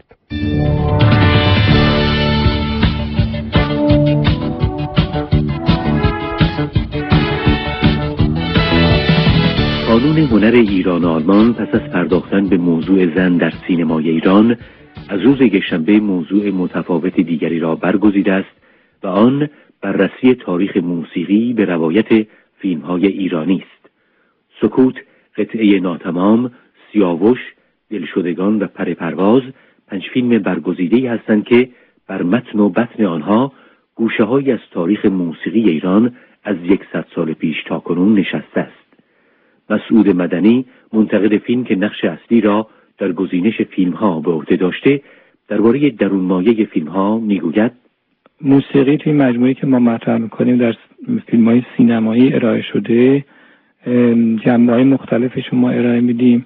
کانون هنر ایران و آلمان پس از پرداختن به موضوع زن در سینمای ایران از روز یکشنبه موضوع متفاوت دیگری را برگزیده است و آن بررسی تاریخ موسیقی به روایت فیلم‌های ایرانی است. سکوت، قطعه ناتمام، سیاوش، دلشدگان و پر پرواز 5 فیلم برگزیده‌ای هستند که بر متن و بطن آنها گوشه‌هایی از تاریخ موسیقی ایران از 100 سال پیش تاکنون نشسته است. مسعود مدنی، منتقد فیلم که نقش اصلی را در گزینش فیلم‌ها به عهده داشته، درباره درون مایه فیلم‌ها میگوید: موسیقی توی مجموعه‌ای که ما مطرح می‌کنیم در فیلم‌های سینمایی ارائه شده، جنبه‌های مختلفش ما ارائه میدیم،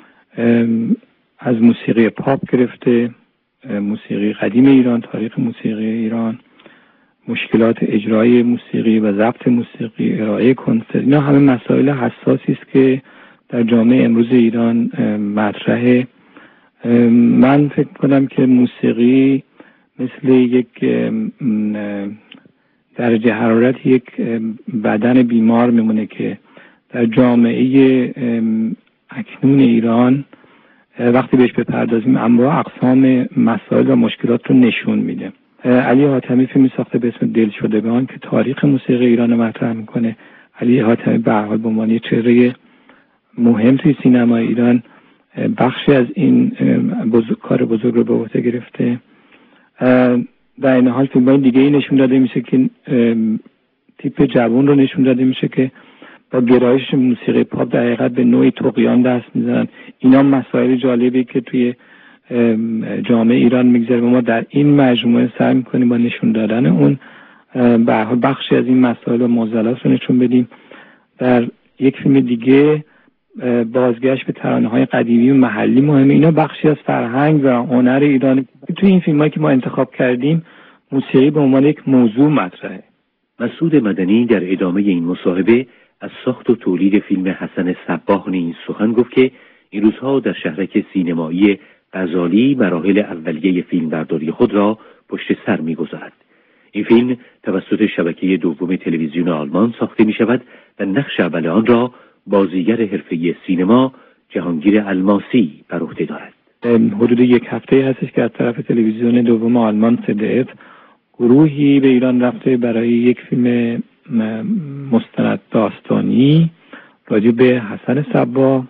از موسیقی پاپ گرفته، موسیقی قدیم ایران، تاریخ موسیقی ایران، مشکلات اجرای موسیقی و ضبط موسیقی، ارائه کنسرت، اینا همه مسائل حساسی است که در جامعه امروز ایران مطرحه. من فکر کنم که موسیقی مثل یک درجه حرارت یک بدن بیمار میمونه که در جامعه اکنون ایران وقتی بهش بپردازیم انواع اقسام مسائل و مشکلات رو نشون میده. علی حاتمی فیلمی ساخته به اسم دلشدگان که تاریخ موسیقی ایران رو مطرح میکنه. علی حاتمی به هر حال به عنوان چهره مهم توی سینمای ایران بخشی از این کار بزرگ رو به عهده گرفته. در این حال فیلم‌های دیگه‌ای نشون داده میشه که تیپ جوان رو نشون داده میشه که با گرایش موسیقی پاپ در حقیقت به نوعی طغیان دست میزنن. اینا مسائل جالبی که توی جامعه ایران میگذره و ما در این مجموعه سعی میکنیم با نشون دادن اون به هر حال بخشی از این مسائل و معضلات رو نشون بدیم. در یک فیلم دیگه بازگشت به ترانه‌های قدیمی و محلی مهمه. اینا بخشی از فرهنگ و هنر ایران. توی این فیلمایی که ما انتخاب کردیم موسیقی به عنوان یک موضوع مطرحه. مسعود مدنی در ادامه این مصاحبه از ساخت و تولید فیلم حسن صباح نیز سخن گفت که این روزها در شهرک سینمایی غزالی مراحل اولیه فیلمبرداری خود را پشت سر می‌گذارد. این فیلم توسط شبکه دوم تلویزیون آلمان ساخته می‌شود و نقش اول آن را بازیگر حرفه‌ای سینما جهانگیر الماسی بر عهده دارد. حدود یک هفته هستش که از طرف تلویزیون دوم آلمان CDF گروهی به ایران رفته برای یک فیلم مستند داستانی راجع به حسن صباح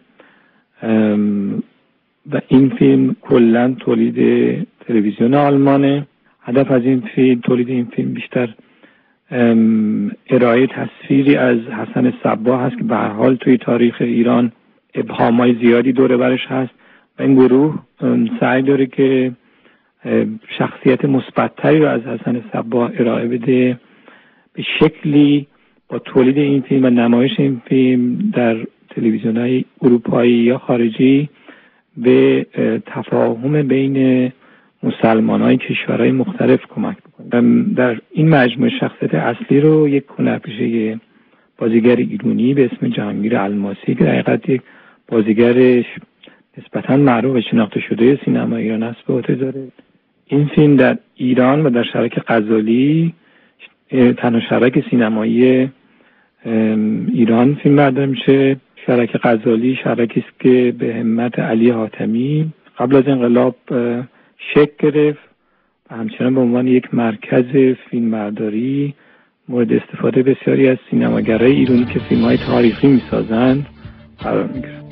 و این فیلم کلاً تولید تلویزیون آلمانه. هدف از این فیلم، تولید این فیلم بیشتر ارائه تصویری از حسن صباح هست که به هر حال توی تاریخ ایران ابهام‌های زیادی دور برش هست و این گروه سعی داره که شخصیت مثبت‌تری رو از حسن صباح ارائه بده. به شکلی با تولید این فیلم و نمایش این فیلم در تلویزیون‌های اروپایی یا خارجی به تفاهم بین مسلمان‌های کشورهای مختلف کمک بکنه. در این مجموعه شخصیت اصلی رو یک هنرپیشه بازیگر ایرانی به اسم جهانگیر الماسی که در حقیقت یک بازیگر نسبتاً معروف و شناخته شده سینما ایران است به عهده داره. این فیلم در ایران و در شبکه غزالی، تنها شبکه سینمایی ایران فیلم برداری میشه. شبکه غزالی شبکه‌ای است که به همت علی حاتمی قبل از انقلاب شکل گرفت و همچنان به عنوان یک مرکز فیلمبرداری مورد استفاده بسیاری از سینماگرای ایرانی که فیلم‌های تاریخی می‌سازند قرار می‌گیرد.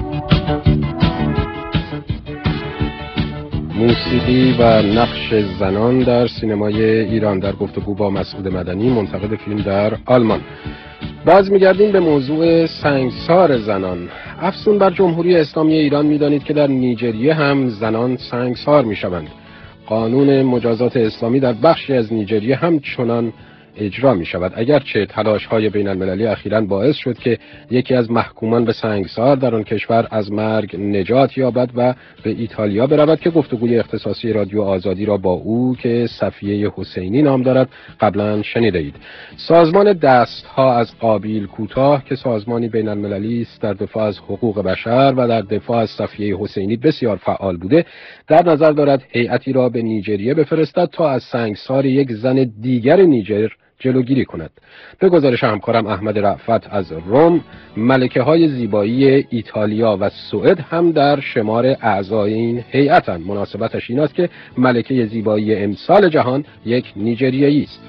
موسیقی و نقش زنان در سینمای ایران در گفتگو با مسعود مدنی، منتقد فیلم در آلمان. باز می‌گردیم به موضوع سنگسار زنان. افسون بر جمهوری اسلامی ایران می‌دانید که در نیجریه هم زنان سنگسار می‌شوند. قانون مجازات اسلامی در بخشی از نیجریه هم چنان اجرا می شود، اگرچه تلاش‌های بین‌المللی اخیراً باعث شد که یکی از محکومان به سنگسار در آن کشور از مرگ نجات یابد و به ایتالیا برود که گفتگوی اختصاصی رادیو آزادی را با او که صفیه حسینی نام دارد قبلا شنیده اید. سازمان دستها از قابیل کوتاه که سازمانی بین‌المللی است در دفاع از حقوق بشر و در دفاع از صفیه حسینی بسیار فعال بوده، در نظر دارد هیئتی را به نیجریه بفرستد تا از سنگسار یک زن دیگر نیجر جلوگیری کند. به گزارش همکارم احمد رأفت از روم، ملکه‌های زیبایی ایتالیا و سوئد هم در شمار اعضای این هیئتند. مناسبتش این است که ملکه زیبایی امسال جهان یک نیجریه‌ای است.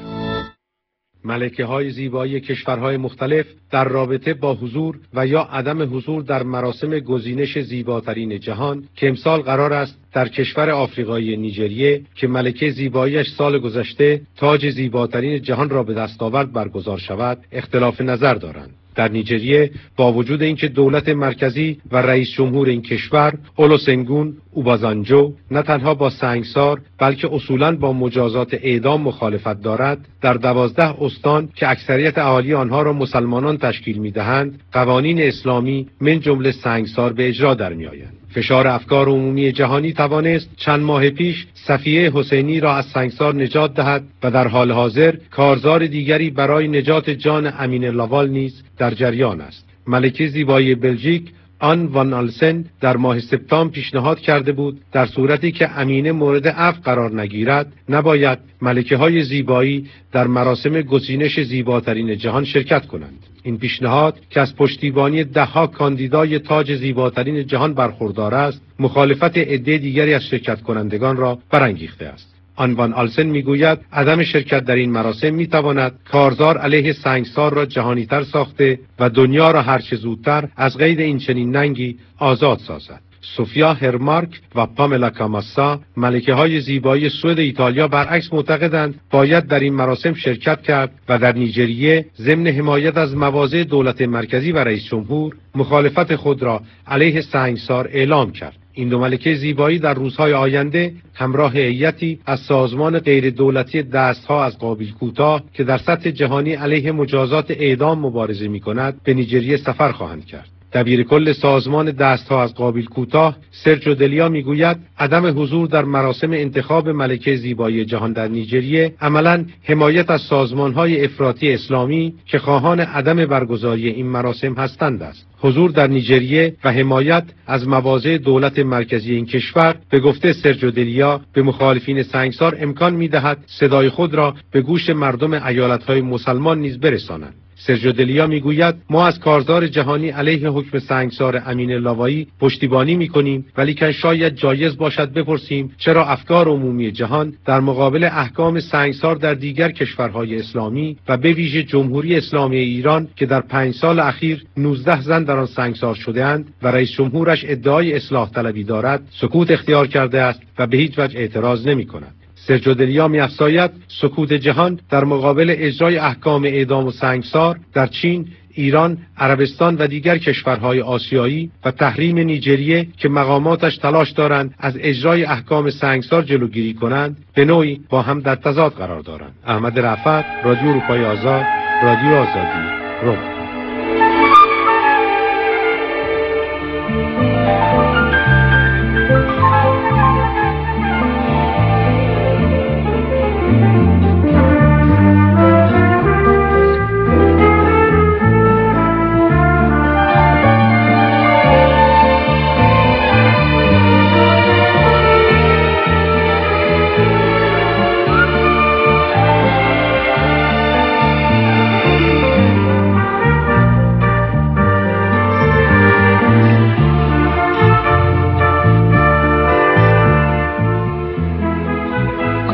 ملکه‌های زیبایی کشورهای مختلف در رابطه با حضور و یا عدم حضور در مراسم گزینش زیباترین جهان که امسال قرار است در کشور آفریقایی نیجریه که ملکه زیباییش سال گذشته تاج زیباترین جهان را به دست آورد برگزار شود، اختلاف نظر دارند. در نیجریه با وجود اینکه دولت مرکزی و رئیس جمهور این کشور اولوسنگون اوبازانجو نه تنها با سنگسار بلکه اصولاً با مجازات اعدام مخالفت دارد، در 12 استان که اکثریت اهالی آنها را مسلمانان تشکیل می‌دهند قوانین اسلامی من جمله سنگسار به اجرا در می‌آیند. فشار افکار عمومی جهانی توانست چند ماه پیش صفیه حسینی را از سنگسار نجات دهد و در حال حاضر کارزار دیگری برای نجات جان امین لاوال نیز در جریان است. ملکه زیبایی بلژیک آن وان آلسن در ماه سپتامبر پیشنهاد کرده بود در صورتی که امینه مورد عفو قرار نگیرد نباید ملکه‌های زیبایی در مراسم گزینش زیباترین جهان شرکت کنند. این پیشنهاد که از پشتیبانی ده‌ها کاندیدای تاج زیباترین جهان برخوردار است، مخالفت عده دیگری از شرکت کنندگان را برانگیخته است. آنوان آلسن میگوید عدم شرکت در این مراسم میتواند کارزار علیه سنگسار را جهانی‌تر ساخته و دنیا را هرچه زودتر از قید این چنین ننگی آزاد سازد. سوفیا هرمارک و پاملا کاماسا، ملکه‌های زیبایی سوئد ایتالیا، برعکس معتقدند باید در این مراسم شرکت کرد و در نیجریه ضمن حمایت از مواضع دولت مرکزی و رئیس جمهور مخالفت خود را علیه سنگسار اعلام کرد. این دو ملکه زیبایی در روزهای آینده همراه هیئتی از سازمان غیر دولتی دستها از قابیل کوتاه که در سطح جهانی علیه مجازات اعدام مبارزه می‌کند به نیجریه سفر خواهند کرد. دبیر کل سازمان دستها از قابیل کوتاه سرجو دلیا میگوید عدم حضور در مراسم انتخاب ملکه زیبایی جهان در نیجریه عملاً حمایت از سازمان‌های افراطی اسلامی که خواهان عدم برگزاری این مراسم هستند است. حضور در نیجریه و حمایت از مواضع دولت مرکزی این کشور به گفته سرجو دلیا به مخالفین سنگسار امکان می‌دهد صدای خود را به گوش مردم ایالت‌های مسلمان نیز برسانند. سرجو دلیا میگوید ما از کارزار جهانی علیه حکم سنگسار امین لاوایی پشتیبانی میکنیم، ولی که شاید جایز باشد بپرسیم چرا افکار عمومی جهان در مقابل احکام سنگسار در دیگر کشورهای اسلامی و به ویژه جمهوری اسلامی ایران که در 5 سال اخیر 19 زن در آن سنگسار شده‌اند و رئیس جمهورش ادعای اصلاح طلبی دارد سکوت اختیار کرده است و به هیچ وجه اعتراض نمی‌کند. سرجو دلیا می‌افزاید سکوت جهان در مقابل اجرای احکام اعدام و سنگسار در چین، ایران، عربستان و دیگر کشورهای آسیایی و تحریم نیجریه که مقاماتش تلاش دارند از اجرای احکام سنگسار جلوگیری کنند به نوعی با هم در تضاد قرار دارند. احمد رأفت، رادیو اروپای آزاد، رادیو آزادی، روم.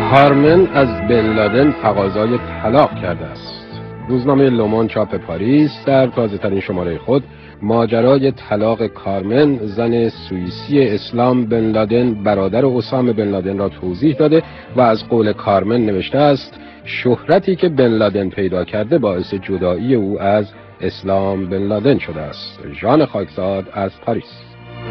کارمن از بن لادن تقاضای طلاق کرده است. روزنامه لوموند چاپ پاریس در تازه‌ترین شماره خود ماجرای طلاق کارمن زن سوئیسی اسلام بن لادن برادر اسامه بن لادن را توضیح داده و از قول کارمن نوشته است: شهرتی که بن لادن پیدا کرده باعث جدایی او از اسلام بن لادن شده است. ژان خاکزاد از پاریس.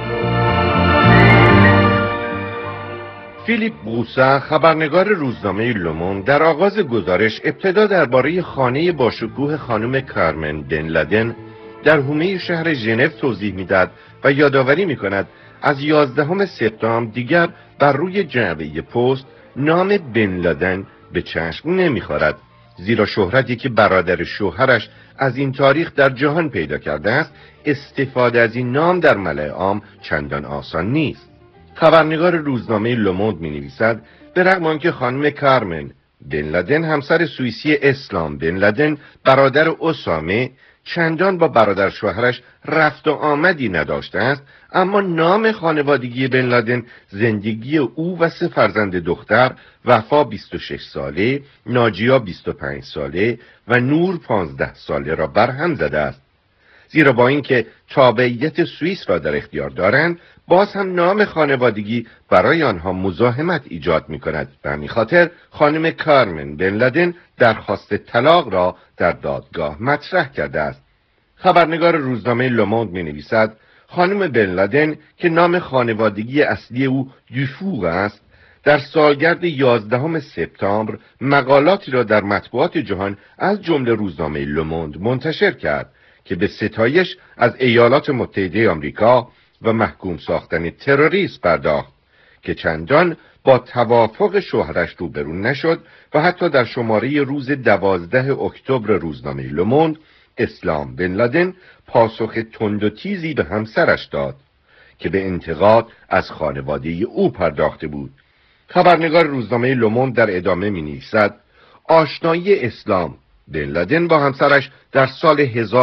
فیلیپ بروسا، خبرنگار روزنامه لوموند، در آغاز گزارش ابتدا درباره خانه باشکوه خانم کارمن بن لادن در حومه شهر ژنو توضیح می‌دهد و یادآوری می‌کند از 11 سپتامبر دیگر بر روی جعبه پست نام بن لادن به چشم نمی‌خورد، زیرا شهرتی که برادر شوهرش از این تاریخ در جهان پیدا کرده است، استفاده از این نام در ملأ عام چندان آسان نیست. خبرنگار روزنامه لوموند می‌نویسد: به رغم آنکه خانم کارمن بن لادن همسر سوئیسی اسلام بن لادن برادر اسامه چندان با برادر شوهرش رفت و آمدی نداشته است، اما نام خانوادگی بن لادن زندگی او و 3 فرزند دختر، وفا 26 ساله، ناجیا 25 ساله و نور 15 ساله را برهم زده است. زیرا با اینکه تابعیت سوئیس را در اختیار دارند، باز هم نام خانوادگی برای آنها مزاحمت ایجاد می کند. به همین خاطر خانم کارمن بن لادن درخواست طلاق را در دادگاه مطرح کرده است. خبرنگار روزنامه لوموند می نویسد: خانم بن لادن که نام خانوادگی اصلی او دوفور است، در سالگرد 11 سپتامبر مقالاتی را در مطبوعات جهان از جمله روزنامه لوموند منتشر کرد که به ستایش از ایالات متحده آمریکا و محکوم ساختن تروریسم پرداخت که چندان با توافق شوهرش روبرو نشد و حتی در شماره روز 12 اکتبر روزنامه لوموند اسلام بن لادن پاسخ تند و تیزی به همسرش داد که به انتقاد از خانواده او پرداخته بود. خبرنگار روزنامه لوموند در ادامه می‌نویسد: آشنایی اسلام بن لادن با همسرش در سال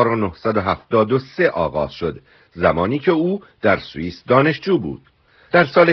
1973 آغاز شد، زمانی که او در سوئیس دانشجو بود. در سال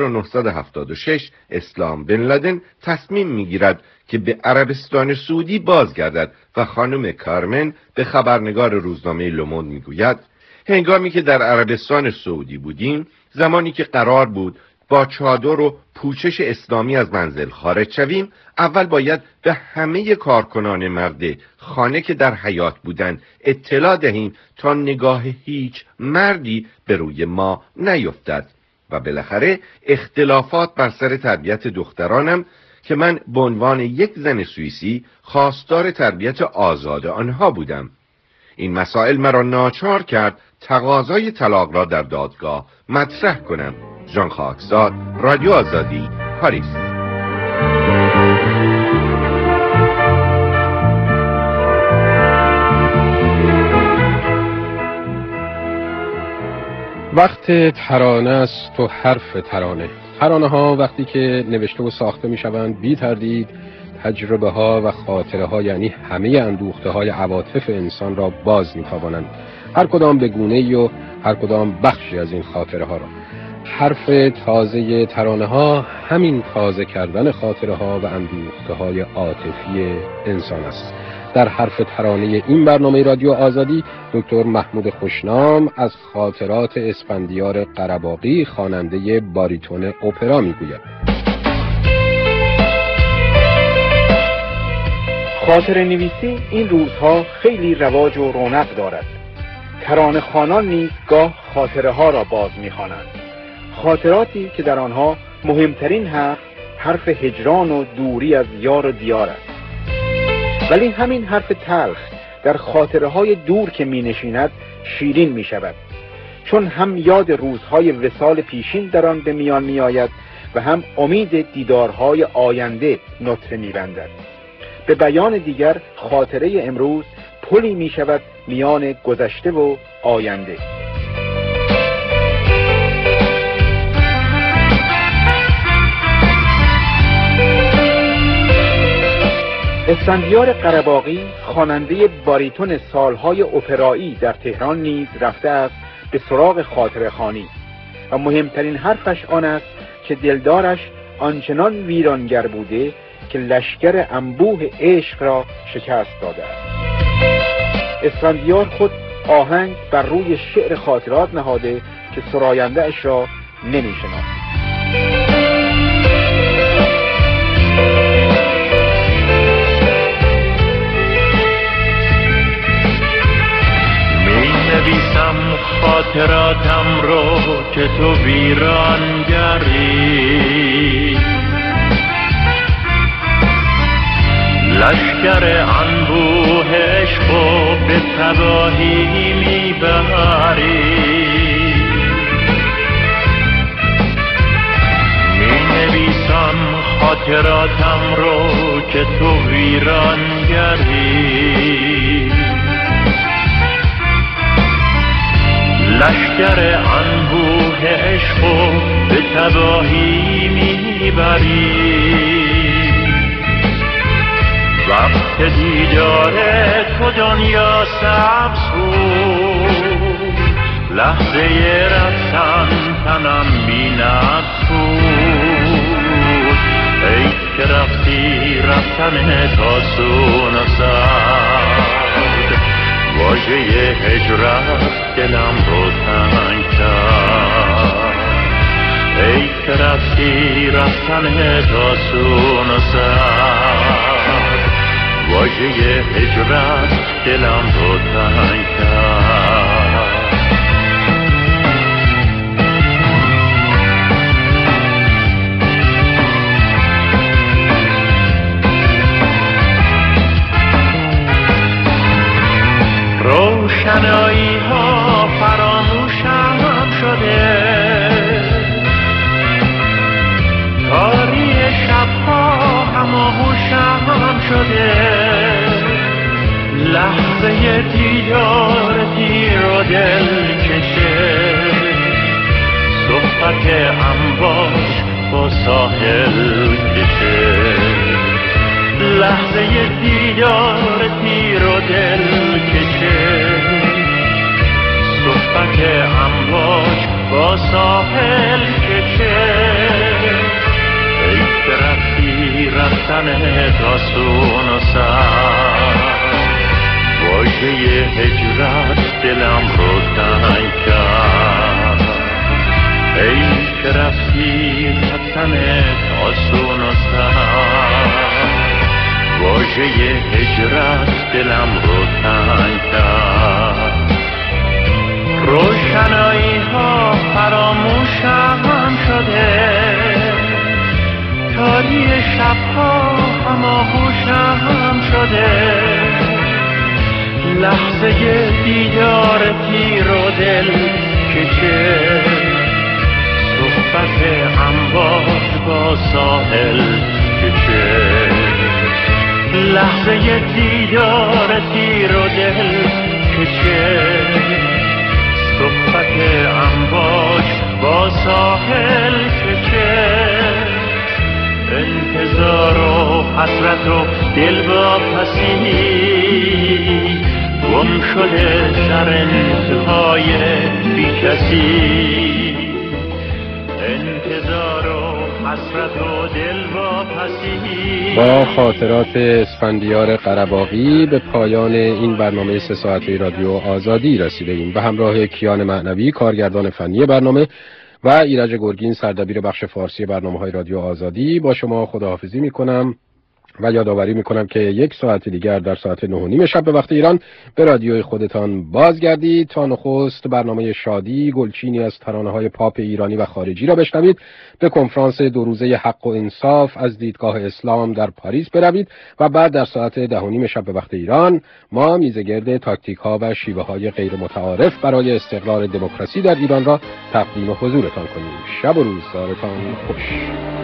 1976 اسلام بن لادن تصمیم می‌گیرد که به عربستان سعودی بازگردد و خانم کارمن به خبرنگار روزنامه لوموند می‌گوید: هنگامی که در عربستان سعودی بودیم، زمانی که قرار بود با چادر و پوشش اسلامی از منزل خارج شویم، اول باید به همه کارکنان مرد خانه که در حیاط بودند اطلاع دهیم تا نگاه هیچ مردی به روی ما نیفتد و بالاخره اختلافات بر سر تربیت دخترانم که من به عنوان یک زن سوئیسی خواستار تربیت آزاد آنها بودم. این مسائل مرا ناچار کرد تقاضای طلاق را در دادگاه مطرح کنم. ژان خاکزاد، رادیو آزادی، پاریس. وقت ترانه است و حرف ترانه. ترانه ها وقتی که نوشته و ساخته می شوند بی تردید تجربه ها و خاطره ها، یعنی همه اندوخته های عواطف انسان را باز می تابانند، هر کدام به گونه‌ای و هر کدام بخشی از این خاطره ها را. حرف تازه ترانه ها همین تازه کردن خاطره ها و اندوخته های عاطفی انسان است. در حرف ترانه این برنامه رادیو آزادی دکتر محمود خوشنام از خاطرات اسفندیار قره‌باغی، خواننده باریتون اپرا میگوید. خاطره نویسی این روزها خیلی رواج و رونق دارد. ترانه خوانان نیز گاه خاطره ها را باز می‌خوانند. خاطراتی که در آنها مهمترین حرف هجران و دوری از یار و دیار است. ولی همین حرف تلخ در خاطره های دور که می نشیند شیرین می شود، چون هم یاد روزهای وصال پیشین در آن به میان می آید و هم امید دیدارهای آینده نطفه می بندد. به بیان دیگر خاطره امروز پلی می شود میان گذشته و آینده. اسفندیار قره‌باغی، خواننده باریتون سالهای اپرایی در تهران نیز رفته است به سراغ خاطره خوانی و مهمترین حرفش آن است که دلدارش آنچنان ویرانگر بوده که لشکر انبوه عشق را شکست داده است. اسفندیار خود آهنگ بر روی شعر خاطرات نهاده که سراینده اش را نمی‌شناسید. نویسم خاطراتم رو که تو ویرانگری، لشکر انبوه عشق و به تباهی میبری. می نویسم خاطراتم رو که تو ویرانگری، لشکر انبوه عشق و به تباهی میبری. وقت دیدار تو دنیا سبز بود، لحظه رفتن تنم بی‌نفود. ای که رفتی رفتن آسون و سرد، واژه هجرت دلم رو تنگ کرد. ای که رفتی رفتن آسون و سرد، واژه هجرت دلم رو تنگ کرد. روشنایی ها فراموشم شده، کاری شبها هماغوشم شده. لحظه دیدار دیر و دل کشه، صحبت امواج با ساحل کشه. لحظه دیدار دیر و دل کشه، صحبت امواج با ساحل کشه. ای که رفتی رفتن آسون و سرد، واژه هجرت دلم رو تنگ کرد. ای که رفتی رفتن آسون و سرد، واژه هجرت دلم رو تنگ کرد. روشنایی ها فراموشم شده، تاری شبها هماغوشم شده. لحظه دیدار تیر و دل کشه، صحبت امواج با ساحل کشه. لحظه دیدار تیر و دل کشه، صحبت امواج با ساحل کشه. انتظار و حسرت و دل با پسی، گم شده در انتهای بی کسی. انتظار و حسرت و دل با پسی. با خاطرات اسفندیار قره‌باغی به پایان این برنامه 3 ساعته رادیو آزادی رسیده ایم. به همراه کیان معنوی کارگردان فنی برنامه و ایرج گرگین سردبیر بخش فارسی برنامه‌های رادیو آزادی با شما خداحافظی می‌کنم و یادآوری می‌کنم که 1 ساعت دیگر در ساعت 9:30 شب به وقت ایران به رادیوی خودتان بازگردید تا نخست برنامه شادی، گلچینی از ترانه‌های پاپ ایرانی و خارجی را بشنوید، به کنفرانس 2 روزه حق و انصاف از دیدگاه اسلام در پاریس بروید و بعد در ساعت 10:30 شب به وقت ایران ما میزگرد تاکتیک‌ها و شیوه‌های غیر متعارف برای استقرار دموکراسی در ایران را تقدیم حضورتان کنیم. شب و روزگارتان خوش.